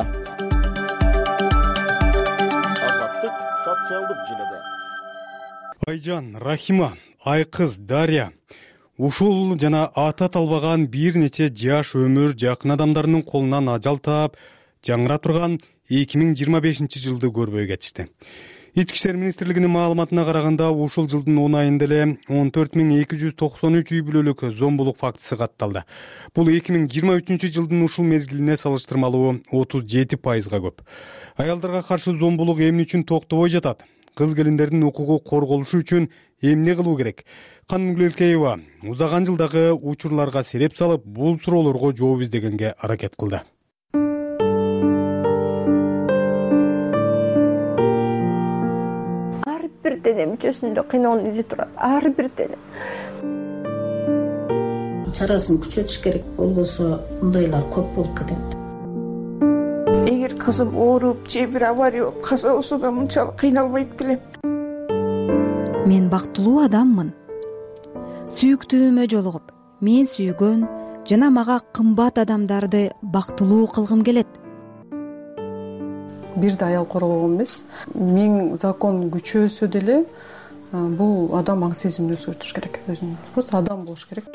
Speaker 16: Азаттык социалдык желеде.
Speaker 1: Айжан, Рахима, Айкыз, Дарья. Ушул жана ата талбаган бир нече жаш өмүр жакын адамдарынын колунан ажал таап, жаңыра турган эки миң жыйырма бешинчи жылды көрбөй кетишти. Ички иштер министрлигинин маалыматына караганда, ушул жылдын он айында эле он төрт миң эки жүз токсон үч үй бүлөлүк зомбулук фактысы катталды. Бул эки миң жыйырма үчүнчү жылдын ушул мезгилине салыштырмалуу отуз жети пайызга көп. Аялдарга каршы зомбулук эмне үчүн токтобой жатат? Кыз келиндердин укугу корголушу үчүн эмне кылуу керек? Каным Гүлелкеева узаган жылдагы учурларга сереп салып, бул суроолорго жооп издегенге аракет кылды.
Speaker 17: Бир дене мүчөсүндө кыйноонун изи турат. Ар бир дене.
Speaker 18: Чарасын күчөтүш керек, болбосо мындайлар көп болуп кетет.
Speaker 17: Эгер кызым ооруп, же бир авария болуп каза болсо да мынчалык кыйналбайт белем.
Speaker 14: Мен бактылуу адаммын. Сүйүктүүмө жолугуп, мен сүйгөн жана мага кымбат адамдарды бактылуу кылгым келет.
Speaker 19: Бирде аял корголгон эмес. Миң закон күчөөсө деле бул адам аң сезимин өзгөртүш керек. Өзүн просто адам болуш керек.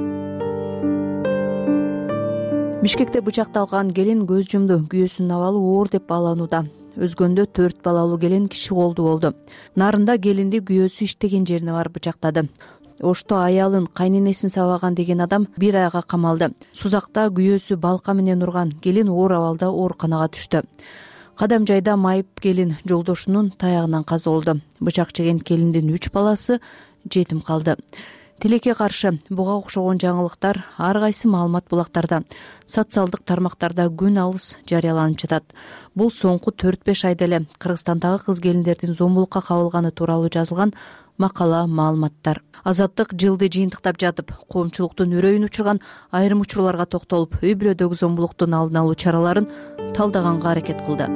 Speaker 14: Бишкекте бычакталган келин көз жумду. Күйөөсүнүн абалы оор деп бааланууда. Өзгөндө төрт балалуу келин киши колду болду. Нарында келинди күйөөсү иштеген жерине барып бычактады. Ошто аялын кайненесин сабаган деген адам бир айга камалды. Сузакта күйөөсү балка менен урган келин оор абалда ооруканага түштү. Кадам жайда майып келин жолдошунун таягынан каза болду. Бычак жеген келиндин үч баласы жетим калды. Тилекке каршы буга окшогон жаңылыктар ар кайсы маалымат булактарда, социалдык тармактарда күн алыс жарыяланып жатат. Бул соңку төрт беш айда эле Кыргызстандагы кыз келиндердин зомбулукка кабылганы тууралуу жазылган макала, маалыматтар. Азаттык жылды жыйынтыктап жатып, коомчулуктун үрөйүн учурган айрым учурларга токтолуп, үй бүлөдөгү зомбулуктун алдын алуу чараларын талдаганга аракет кылды.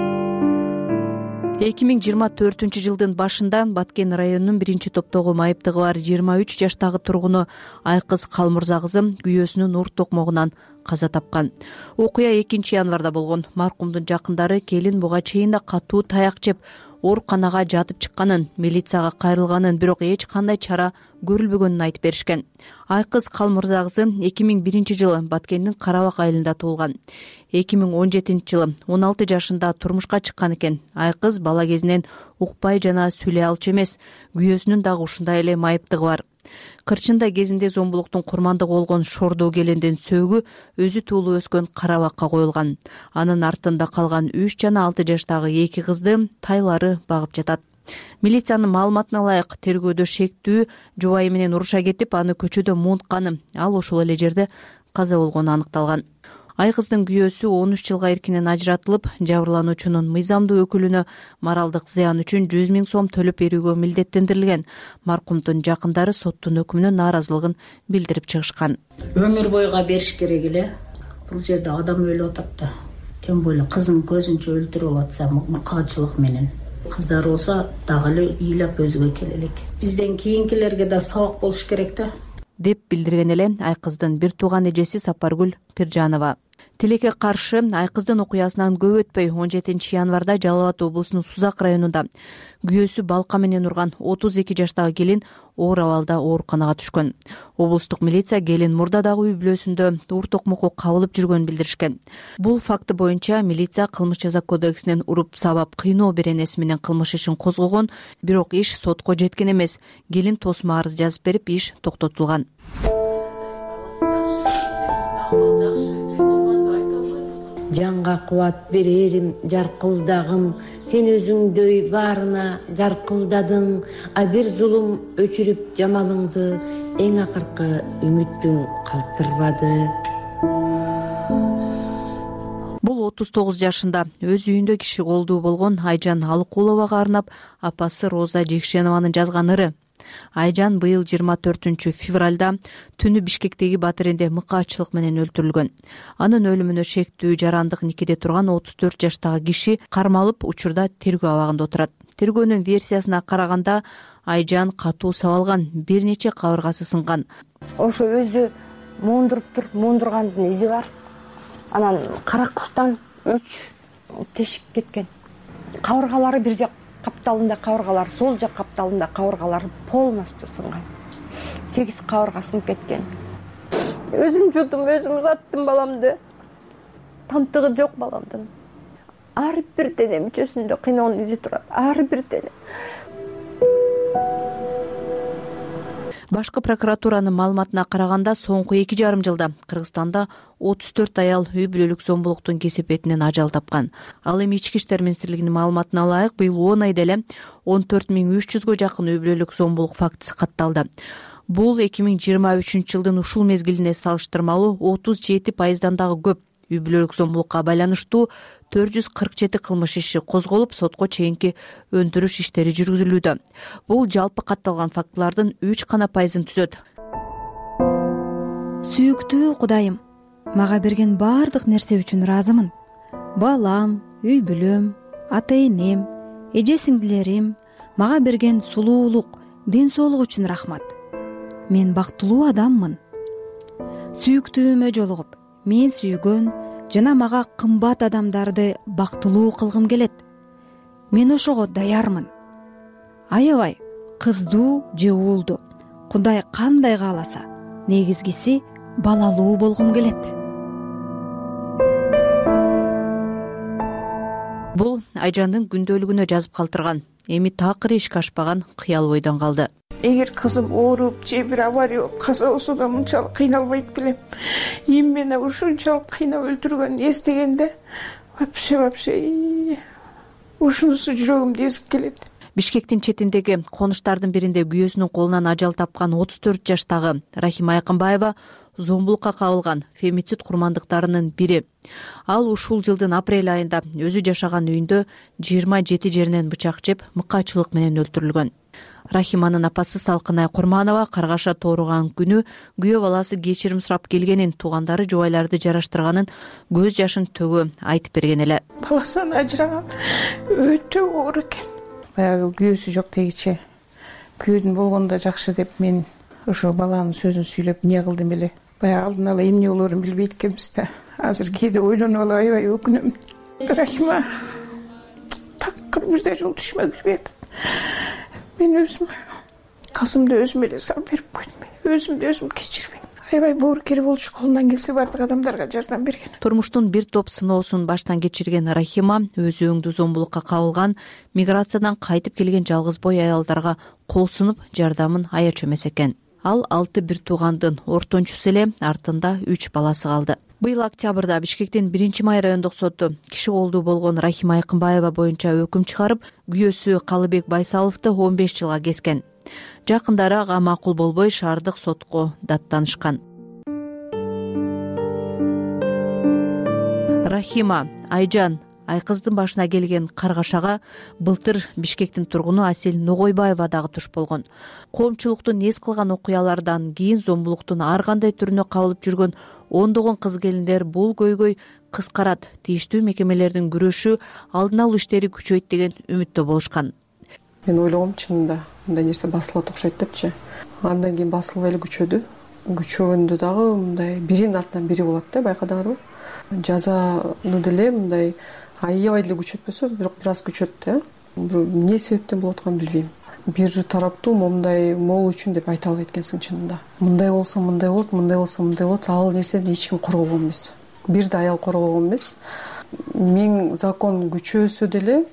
Speaker 14: эки миң жыйырма төртүнчү жылдын башында Баткен районунун биринчи топтогу майыптыгы бар жыйырма үч жаштагы тургуну Айкыз Калмырза кызы күйөөсүнүн урт токмогунан каза тапкан. Окуя экинчи январда болгон. Маркумдун жакындары келин буга чейин да катуу таяк жеп, ооруканага жатып чыкканын, милицияга кайрылганын, бирок эч кандай чара көрүлбөгөнүн айтып беришкен. Айкыз Калмырза кызы эки миң биринчи жылы Баткендин Карабак айылында туулган. эки миң он жетинчи жылы он алты жашында турмушка чыккан экен. Айкыз бала кезинен укпай жана сүйлөй алчу эмес. Күйөөсүнүн дагы ушундай эле майыптыгы бар.
Speaker 20: кырчында кезинде зомбулуктун курмандыгы болгон Шордоо келендин сөөгү өзү туулуп өскөн Карабакка коюлган. Анын артында калган үч жана алты жаштагы эки кызды тайлары багып жатат. Милициянын маалыматына ылайык, тергөөдө шектүү жубайы менен уруша кетип, аны көчөдө муунтканы, ал ошол эле жерде каза болгону аныкталган. Айкыздын күйөөсү он үч жылга эркинен ажыратылып, жабырлануучунун мыйзамдуу өкүлүнө моралдык зыян үчүн жүз миң сом төлөп берүүгө милдеттендирилген. Маркумдун жакындары соттун өкүмүнө нааразылыгын билдирип чыгышкан.
Speaker 18: Өмүр бойга бериш керек эле. Бул жерде адам өлүп атат да. Тем более кызын көзүнчө өлтүрүп атса, мыкаачылык менен. Кыздар болсо дагы эле ыйлап өзүгө келелик. Бизден кийинкилерге да сабак болуш керек да,
Speaker 20: деп билдирген эле Айкыздын бир тууган эжеси Сапаргүл Пиржанова. Тилекке каршы Айкыздын окуясынан көп өтпөй он жетинчи январда Жалал Абад облусунун Сузак районунда күйөөсү балка менен урган отуз эки жаштагы келин оор абалда ооруканага түшкөн. Облустук милиция келин мурдадагы үй бүлөсүндө уур токмокко кабылып жүргөнүн билдиришкен. Бул факты боюнча милиция кылмыш жаза кодексинен уруп сабап кыйноо беренеси менен кылмыш ишин козгогон, бирок иш сотко жеткен эмес. Келин тосмо арыз жазып берип, иш токтотулган.
Speaker 21: Жанга кубат берерим жаркылдагым, сен өзүңдөй баарына жаркылдадың, а бир зулум өчүрүп жамалыңды, эң акыркы үмүттүң калтырбады.
Speaker 20: Бул отуз тогуз жашында өз үйүндө киши колдуу болгон Айжан Алыкуловага арнап апасы Роза Жекшенованын жазган ыры. Айжан быйыл жыйырма төртүнчү февралда түнү Бишкектеги батиренде мыкаачылык менен өлтүрүлгөн. Анын өлүмүнө шектүү жарандык никеде турган отуз төрт жаштагы киши кармалып, учурда тергөө абагында отурат. Тергөөнүн версиясына караганда Айжан катуу сабалган, бир нече кабыргасы сынган.
Speaker 22: Ошо өзү муундуруп тур, муундургандын изи бар. Анан кара куштан үч тешик кеткен. Кабыргалары бир жак капталында кабыргалар, сол жак капталында кабыргалар полностью сынган. сегиз кабырга сынып кеткен. Өзүм жудум, өзүм узаттым баламды. Тамтыгы жок баламдын. Ар бир дене мүчөсүндө кыйноонун изи турат. Ар бир дене.
Speaker 20: Башкы прокуратуранын маалыматына караганда, соңку эки жарым жылда Кыргызстанда отуз төрт аял үй бүлөлүк зомбулуктун кесепетинен ажал тапкан. Ал эми Ички иштер министрлигинин маалыматына ылайык, быйыл он айда эле он төрт миң үч жүзгө жакын үй бүлөлүк зомбулук фактысы катталды. Бул эки миң жыйырма үчүнчү жылдын ушул мезгилине салыштырмалуу отуз жети пайыздан дагы көп. Үй бүлөлүк зомбулукка байланыштуу төрт жүз кырк жети кылмыш иши козголуп, сотко чейинки өндүрүш иштери жүргүзүлүүдө. Бул жалпы катталган фактылардын үч гана пайызын түзөт.
Speaker 23: Сүйүктүү Кудайым, мага берген баардык нерсе үчүн ыраазымын. Балам, үй бүлөм, ата энем, эже сиңдилерим, мага берген сулуулук, ден соолук үчүн рахмат. Мен бактылуу адаммын. Сүйүктүүмө жолугуп, мен сүйгөн жана мага кымбат адамдарды бактылуу кылгым келет. Мен ошого даярмын. Аябай, кыздуу же уулду, Кудай кандай кааласа, негизгиси балалуу болгум келет.
Speaker 20: Бул Айжандын күндөлүгүнө жазып калтырган. Эми такыр ишке ашпаган кыял ойдон калды.
Speaker 17: Эгер кызым ооруп же бир авария болуп каза болсо да мынчалык кыйналбайт белем. Им мени ушунчалык кыйнап өлтүргөнүн эстегенде вообще вообще ушунусу жүрөгүмдү эзип келет.
Speaker 20: Бишкектин четиндеги конуштардын биринде күйөөсүнүн колунан ажал тапкан отуз төрт жаштагы Рахима Айкынбаева зомбулукка кабылган фемицид курмандыктарынын бири. Ал ушул жылдын апрель айында өзү жашаган үйүндө жыйырма жети жеринен бычак жеп, мыкаачылык менен өлтүрүлгөн. Рахиманын апасы Салкынай Курманова каргаша тооруган күнү күйөө баласы кечирим сурап келгенин, туугандары жубайларды жараштырганын, көз жашын төгө айтып берген эле.
Speaker 17: Баласынан ажыраган өтө оор экен. Баягы күйөөсү жок дегиче күйөөдүн болгондо жакшы деп мен ошо баланын сөзүн сүйлөп эмне кылдым эле. Баягы алдын ала эмне болоорун билбейт экенбиз да. Азыр кээде ойлонуп алып аябай өкүнөм. Рахима такыр бирде жол түшмөгүл берди. Мен өзүм кызымды өзүм эле сап берип койдум. Өзүмдү өзүм кечирбейм. Аябай боорукер болчу, колунан келсе бардык адамдарга жардам берген.
Speaker 20: Турмуштун бир топ сыноосун баштан кечирген Рахима өз өңдүү зомбулукка кабылган, миграциядан кайтып келген жалгыз бой аялдарга кол сунуп жардамын аячу эмес экен. ал алты бир туугандын ортончусу эле, артында үч баласы калды. Быйыл октябрда Бишкектин биринчи май райондук соту киши колдуу болгон Рахима Айкынбаева боюнча өкүм чыгарып, күйөөсү Калыбек Байсаловду он беш жылга kesкен. Жакындары ага макул болбой шаардык сотко даттанышкан. Рахима Айжан Айкыздын башына келген каргашага былтыр Бишкектин тургуну Асел Ногойбаева дагы туш болгон. Коомчулуктун эс кылган окуялардан кийин зомбулуктун ар кандай түрүнө кабылып жүргөн ондогон кыз келиндер бул көйгөй кыскарат, тийиштүү мекемелердин күрөшү, алдын алуу иштери күчөйт деген үмүттө болушкан.
Speaker 19: Мен ойлогом чынында мындай нерсе басылат окшойт депчи. Андан кийин басылбай эле күчөдү. Күчөгөндө дагы мындай биринин артынан бири болот да, байкадыңарбы? Жазаны деле мындай аябай деле күчөтпөсө, бирок бир аз күчөт да. Эмне себептен болуп атканын билбейм. Бир тараптуу момундай могул үчүн деп айта албайт экенсиң чынында. Мындай болсо мындай болот, мындай болсо мындай болот. Ал нерседен эч ким корголгон эмес. Бир да аял корголгон эмес. Мен закон күчөөсө деле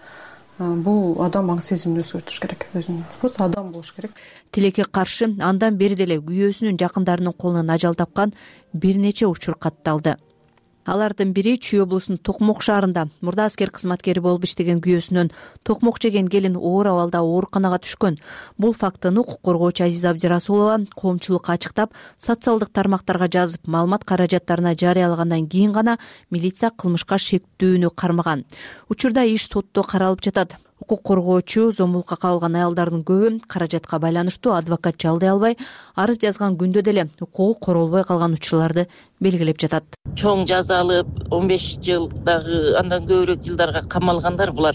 Speaker 19: бул адам аң сезимин өзгөртүш керек. Өзүн просто адам болуш керек.
Speaker 20: Тилекке каршы андан бери деле күйөөсүнүн жакындарынын колунан ажал тапкан бир нече учур катталды. Алардын бири Чүй облусунун Токмок шаарында мурда аскер кызматкери болуп иштеген күйөөсүнөн токмок жеген келин оор абалда ооруканага түшкөн. Бул фактыны укук коргоочу Азиза Абдирасулова коомчулукка ачыктап, социалдык тармактарга жазып, маалымат каражаттарына жарыялагандан кийин гана милиция кылмышка шектүүнү кармаган. Учурда иш сотто каралып жатат. Укук коргоочу зомбулукка кабылган аялдардын көбү каражатка байланыштуу адвокат жалдай албай, арыз жазган күндө деле укугу королбой калган учурларды белгилеп жатат.
Speaker 2: Чоң жаза алып он беш жылдагы андан көбүрөөк жылдарга камалгандар булар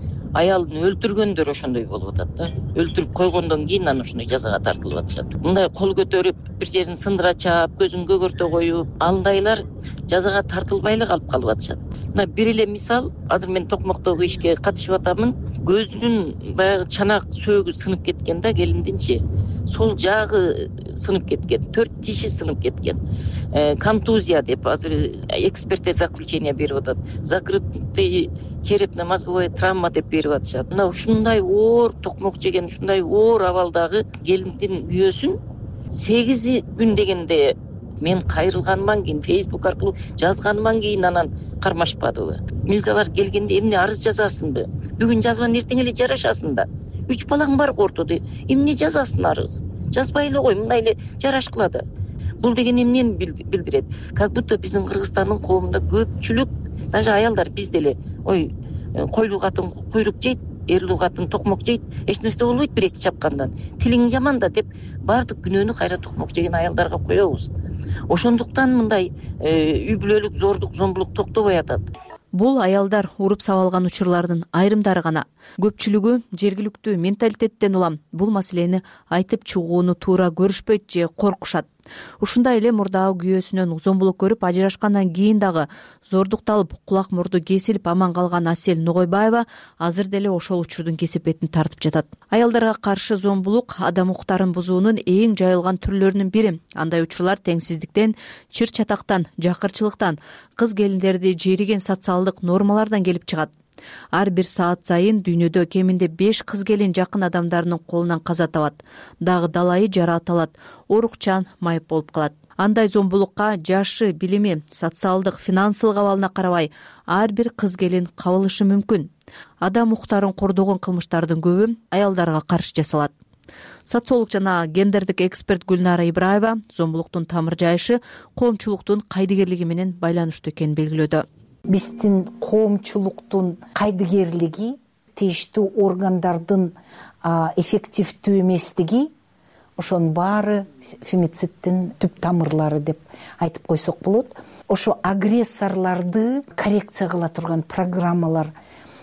Speaker 2: аялын өлтүргөндөр ошондой болуп атат да. Өлтүрүп койгондон кийин анан ушундай жазага тартылып атышат. Мындай кол көтөрүп, бир жерин сындыра чаап, көзүн көгөртө коюп, андайлар жазага тартылбай эле калып калып атышат. Мына бир эле мисал, азыр мен Токмоктогу ишке катышып атамын. Көзүнүн баягы чанак сөөгү сынып кеткен да, келиндинчи. Сол жагы сынып кеткен, төрт тиши сынып кеткен. Э, контузия деп азыр экспертиза заключение берип атат. Закрытый черепно-мозговая травма деп берип атышат. Мына ушундай оор токмок жеген, ушундай оор абалдагы келиндин күйөөсүн сегиз күн дегенде мен кайрылганыман кийин, Facebook аркылуу жазганыман кийин анан кармашпадыбы. Милициялар келгенде эмне арыз жазасыңбы? Бүгүн жазбан эртең эле жарашасың да. Үч балаң бар ортодо. Эмне жазасың арыз? Жазбай эле кой, мындай эле жарашкыла да. Бул деген эмнени билдирет? Как будто биздин Кыргызстандын коомунда көпчүлүк, даже аялдар биз деле, ой, койлуу катын куйрук жейт, эрлүү катын токмок жейт, эч нерсе болбойт бир эти чапкандан. Тилиң жаман да деп баардык күнөөнү кайра токмок жеген аялдарга коебуз. Ошондуктан мындай үй бүлөлүк зордук, зомбулук токтобой атат.
Speaker 20: Бул аялдар уруп сабалган учурлардын айрымдары гана. Көпчүлүгү жергиликтүү менталитеттен улам бул маселени айтып чыгууну туура көрүшпөйт же коркушат. Ушундай эле мурдагы күйөөсүнөн зомбулук көрүп ажырашкандан кийин дагы зордукталып, кулак мурду кесилип аман калган Асел Ногойбаева азыр деле ошол учурдун кесепетин тартып жатат. Аялдарга каршы зомбулук адам укуктарын бузуунун эң жайылган түрлөрүнүн бири. Андай учурлар теңсиздиктен, чыр чатактан, жакырчылыктан, кыз келиндерди жериген социалдык нормалардан келип чыгат. Ар бир саат сайын дүйнөдө кеминде беш кыз келин жакын адамдарынын колунан каза табат. Дагы далайы жарааталат, орукчан, майып болуп калат. Андай зомбулукка жашы, билими, социалдык, финансылык абалына карабай ар бир кыз келин кабылышы мүмкүн. Адам укуктарын кордогон кылмыштардын көбү аялдарга каршы жасалат. Социолог жана гендердик эксперт Гүлнара Ибраева зомбулуктун тамыр жайышы коомчулуктун кайдыгерлиги менен байланыштуу экенин белгилөөдө.
Speaker 4: Биздин коомчулуктун кайдыгерлиги, тийиштүү органдардын эффективдүү эместиги, ошонун баары фемицидтин түп тамырлары деп айтып койсок болот. Ошо агрессорлорду коррекция кыла турган программалар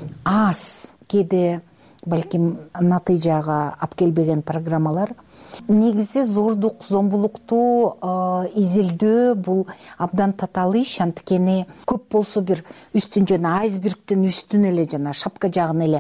Speaker 4: аз, кээде балким натыйжага алып келбеген программалар. Негизи зордук, зомбулукту изилдөө бул абдан татаал иш, анткени көп болсо бир үстүн жана айсбергдин үстүн эле жана шапка жагын эле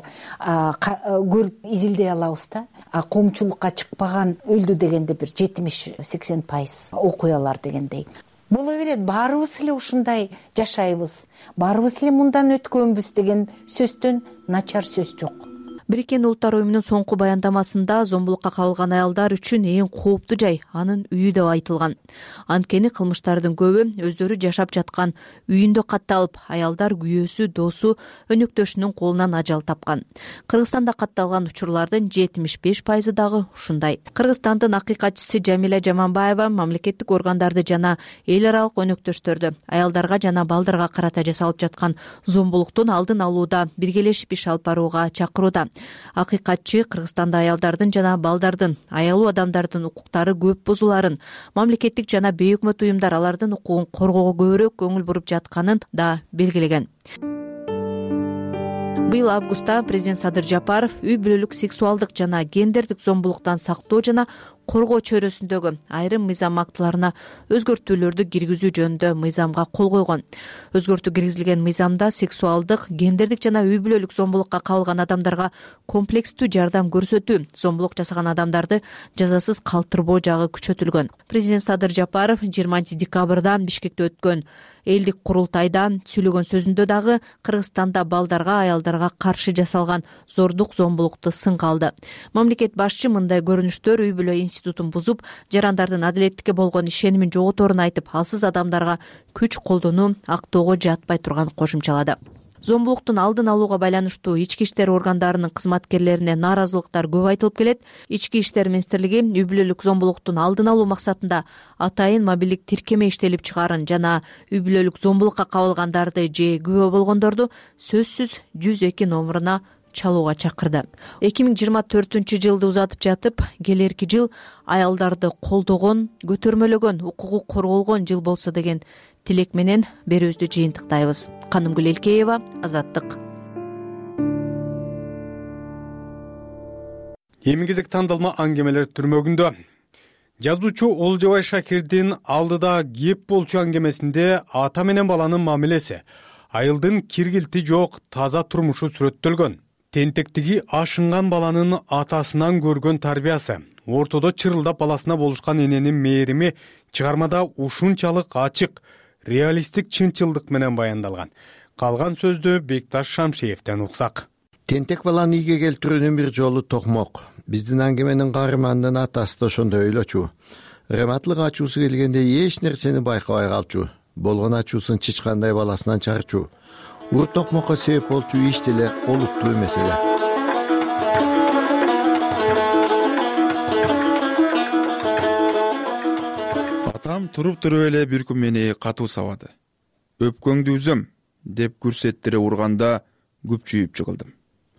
Speaker 4: көрүп изилдей алабыз да. Коомчулукка чыкпаган өлдү дегенде бир жетимиш сексен пайыз окуялар дегендей. Боло берет, баарыбыз эле ушундай жашайбыз, баарыбыз эле мындан өткөнбүз деген сөздөн начар сөз жок.
Speaker 20: Бириккен Улуттар уюмунун соңку баяндамасында зомбулукка кабылган аялдар үчүн эң кооптуу жай анын үйү деп айтылган. Анткени кылмыштардын көбү өздөрү жашап жаткан үйүндө катталып, аялдар күйөөсү, досу, өнөктөшүнүн колунан ажал тапкан. Кыргызстанда катталган учурлардын жетимиш беш пайызы дагы ушундай. Кыргызстандын акыйкатчысы Жамиля Жаманбаева мамлекеттик органдарды жана эл аралык өнөктөштөрдү аялдарга жана балдарга карата жасалып жаткан зомбулуктун алдын алууда биргелешип иш алып барууга чакырууда. Акыйкатчы Кыргызстанда аялдардын жана балдардын, аялуу адамдардын укуктары көп бузуларын, мамлекеттик жана бейөкмөт уюмдар алардын укугун коргоого көбүрөөк көңүл буруп жатканын да белгилеген. Быйыл августта президент Садыр Жапаров үй бүлөлүк сексуалдык жана гендердик зомбулуктан сактоо жана коргоо чөйрөсүндөгү айрым мыйзам актыларына өзгөртүүлөрдү киргизүү жөнүндө мыйзамга кол койгон. Өзгөртүү киргизилген мыйзамда сексуалдык, гендердик жана үй бүлөлүк зомбулукка кабылган адамдарга комплекстүү жардам көрсөтүү, зомбулук жасаган адамдарды жазасыз калтырбоо жагы күчөтүлгөн. Президент Садыр Жапаров жыйырманчы декабрда Бишкекте өткөн элдик курултайда сүйлөгөн сөзүндө дагы Кыргызстанда балдарга, аялдарга каршы жасалган зордук, зомбулукту сынга алды. Мамлекет башчы мындай көрүнүштөр үй бүлө институтун бузуп, жарандардын адилеттикке болгон ишенимин жоготорун айтып, алсыз адамдарга күч колдонуу актоого жатпай турганын кошумчалады. Зомбулуктун алдын алууга байланыштуу ички иштер органдарынын кызматкерлерине нааразылыктар көп айтылып келет. Ички иштер министрлиги үй бүлөлүк зомбулуктун алдын алуу максатында атайын мобилдик тиркеме иштелип чыгаарын жана үй бүлөлүк зомбулукка кабылгандарды же күбө болгондорду сөзсүз жүз эки номуруна чалууга чакырды. эки миң жыйырма төртүнчү жылды узатып жатып, келерки жыл аялдарды колдогон, көтөрмөлөгөн, укугу корголгон жыл болсо деген тилек менен берүүбүздү жыйынтыктайбыз. Канымгүл Элкеева, Азаттык.
Speaker 1: Эми кезек тандалма аңгемелер түрмөгүндө. Жазуучу Олжобай Шакирдин алдыда кеп болчу аңгемесинде ата менен баланын мамилеси, айылдын киргилти жок таза турмушу сүрөттөлгөн. Тентектиги ашынган баланын атасынан көргөн тарбиясы, ортодо чырылдап баласына болушкан эненин мээрими чыгармада ушунчалык ачык, реалисттик чынчылдык менен баяндалган. Калган сөздү Бекташ Шамшиевден уксак.
Speaker 3: Тентек баланы ийге келтирүүнүн бир жолу токмок. Биздин аңгеменин каарманынын атасы да ошондой ойлочу. Рематлык ачуусу келгенде эч нерсени байкабай калчу. Болгон ачуусун чычкандай баласынан чыгарчу. Ур токмокко себеп болчу иш деле олуттуу маселе.
Speaker 5: Атам туруп туруп эле бир күн мени катуу сабады. Өпкөңдү үзөм деп күрсеттире урганда күпчүйүп жыгылдым.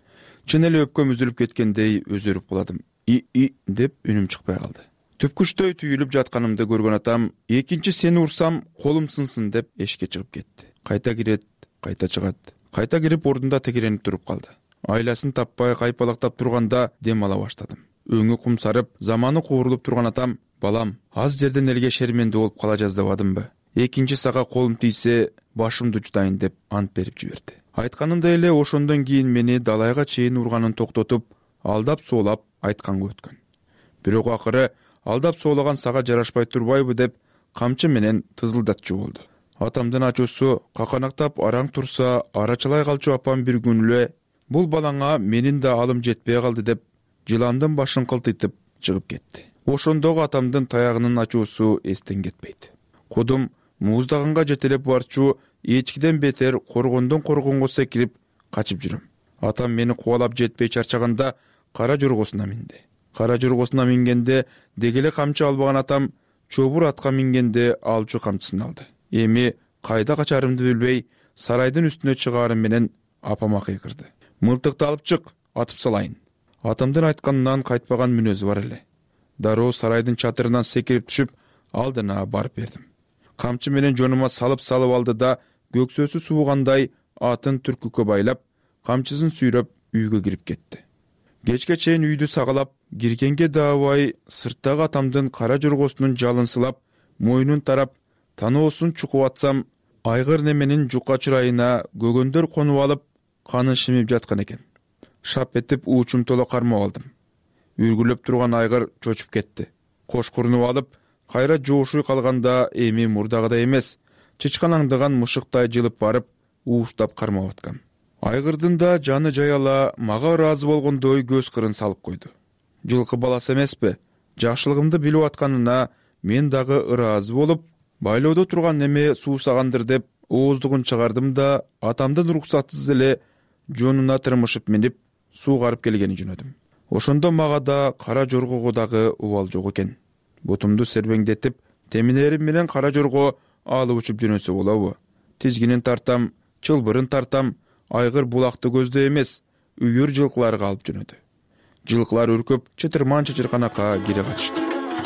Speaker 5: Чын эле өпкөм үзүлүп кеткендей өзөрүп куладым. И и деп үнүм чыкпай калды. Түпкүчтөй түйүлүп жатканымды көргөн атам, экинчи сени урсам колум сынсын деп эшикке чыгып кетти. Кайта кирет, кайта чыгат. Кайта кирип ордунда текеренип туруп калды. Айласын таппай кайпалактап турганда дем ала баштадым. Өңү кумсарып, заманы куурулуп турган атам, балам, аз жерден элге шермендүү болуп кала жаздабадымбы? Экинчи сага колум тийсе, башымды жутайын деп ант берип жиберди. Айтканындай эле ошондон кийин мени далайга чейин урганын токтотуп, алдап соолап айтканга өткөн. Бирок акыры алдап соолаган сага жарашпай турбайбы деп камчы менен тызылдатчу болду. Атамдын ачуусу каканактап араң турса, арачалай калчу апам бир күн эле бул балаңа менин да алым жетпей калды деп жыландын башын кылтыйтып чыгып кетти. Ошондогу атамдын таягынын ачуусу эстен кетпейт. Кудум мууздаганга жетелеп барчу, эчкиден бетер коргондон коргонго секирип качып жүрөм. Атам мени кубалап жетпей чарчаганда кара жоргосуна минди. Кара жоргосуна мингенде дегеле камчы албаган атам чобур атка мингенде алчу камчысын алды. Эми кайда качарымды билбей, сарайдын үстүнө чыгаарым менен апама кыйкырды. Мылтыкты алып чык, атып салайын. Атамдын айтканынан кайтпаган мүнөзү бар эле. Дароо сарайдын чатырынан секирип түшүп, алдына барып бердим. Камчы менен жонума салып салып алды да, көксөсү суугандай атын түркүккө байлап, камчысын сүйрөп үйгө кирип кетти. Кечке чейин үйдү сагалап, киргенге даабай сырттагы атамдын кара жоргосунун жалын сылап, мойнун тарап, таноосун чукуп атсам, айгыр неменин жука чырайына көгөндөр конуп алып, каны шимип жаткан экен. Шап этип уучум тола кармап алдым. Үргүлөп турган айгыр чочуп кетти. Кошкурунуп алып, кайра жоошуй калганда эми мурдагыдай эмес, чычкан аңдыган мышыктай жылып барып, ууштап кармап аткан. Айгырдын да жаны жаяла мага ыраазы болгондой көз кырын салып койду. Жылкы баласы эмеспи, жакшылыгымды билип атканына мен дагы ыраазы болуп, байлоодо турган неме суусагандыр деп ооздугун чыгардым да атамдын уруксатсыз эле жонуна тырмышып минип суу карып келгени жөнөдүм. Ошондо мага да кара жоргого дагы убал жок экен. Бутумду сербеңдетип, теминерим менен кара жорго алып учуп жөнөсө болобу? Тизгинин тартам, чылбырын тартам, айгыр булакты көздө эмес, үйүр жылкыларга алып жөнөдү. Жылкылар үркүп, чытырман чычырканакка кире катышты.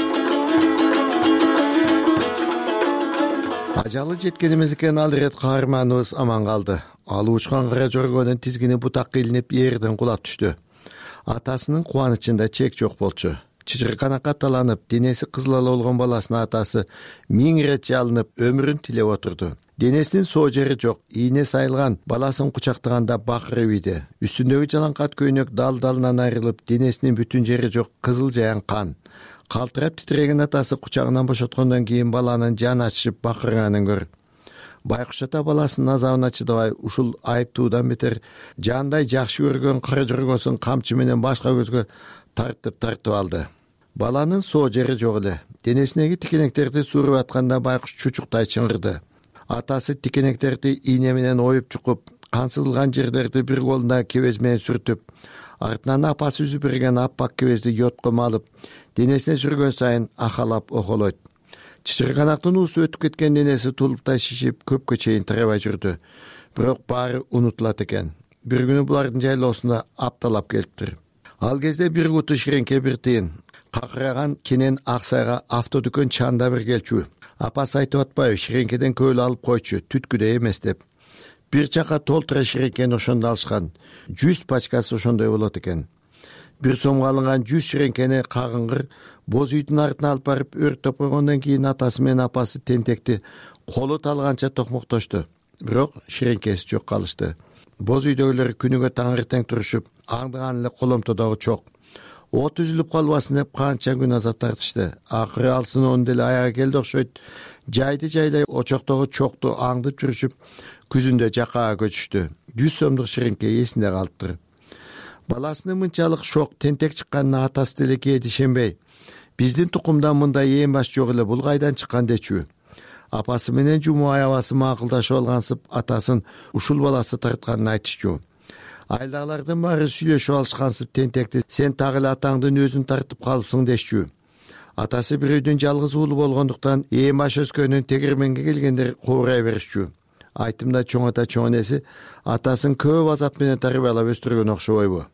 Speaker 3: Ажалы жеткенimiz экен ал ирет каарманыбыз аман калды. Ал учкан кара жоргонун тизгини бутакка илинип жерден кулап түштү. Атасынын кубанычында чек жок болчу. Чычырканакка таланып, денеси кызылала болгон баласынын атасы миң ирет жалынып, өмүрүн тилеп отурду. Денесинин соо жери жок, ийне сайылган, баласын кучактаганда бакырып ийди. Үстүндөгү жалаңкат көйнөк дал-далынан айрылып, денесинин бүтүн жери жок, кызыл жаян кан. Калтырап титиреген атасы кучагынан бошоткондон кийин баланын жаны ачышып бакырганын көр. Байкуш ата баласынын азабына чыдабай, ушул айыптуудан бетер жандай жакшы көргөн кара жоргосун камчы менен башка көзгө тартып тартып алды. Баланын соо жери жок эле. Денесиндеги тикенектерди сууруп атканда байкуш чучуктай чыңгырды. Атасы тикенектерди ийне менен оюп чукуп, кан сызылган жерлерди бир колунда кебез менен сүртүп, артынан апасы үзүп берген аппак кебезди йотко малып, денесине сүргөн сайын ахалап охолойт. Чычырканактын уусу өтүп кеткен денеси тулуптай шишип, көпкө чейин тарабай жүрдү. Бирок баары унутулат экен. Бир күнү булардын жайлоосунда апталап келиптир. Ал кезде бир куту ширеңке бир тыйын. Какыраган кенен Аксайга автодүкөн чанда бир келчү. Апасы айтып атпайбы, ширеңкеден көөл алып койчу, түткүдөй эмес деп. Бир чака толтура ширеңкени ошондо алышкан. жүз пачкасы ошондой болот экен. Бир сомго алынган жүз ширеңкени кагыңгыр боз үйдүн артына алып барып өрттөп койгондон кийин атасы менен апасы тентекти колу талганча токмоктошту. Бирок ширеңкеси жок калышты. Боз үйдөгүлөр күнүгө таңертең турушуп, аңдыган эле коломтодогу чок. От үзүлүп калбасын деп канча күн азап тартышты. Акыры алсын он деле аяга келди окшойт. Жайды жайлай очоктогу чокту аңдып жүрүшүп, күзүндө жакаага көчүштү. жүз сомдук ширеңке эсинде калыптыр. Баласынын мынчалык шок тентек чыкканына атасы деле кээде ишенбей, биздин тукумда мындай эң баш жок эле, бул кайдан чыккан дечү. Апасы менен жуму аябасы макулдашып алгансып, атасын ушул баласы тартканын айтышчу. Айдагылардын баары сүйлөшүп алышкансып, тентекти сен так эле атаңдын өзүн тартып калыпсың дешчү. Атасы бир үйдүн жалгыз уулу болгондуктан эң баш өскөнүн тегерменге келгендер куурай беришчү. Айтымда чоң ата чоң энеси атасын көп азап менен тарбиялап өстүргөн окшобойбу.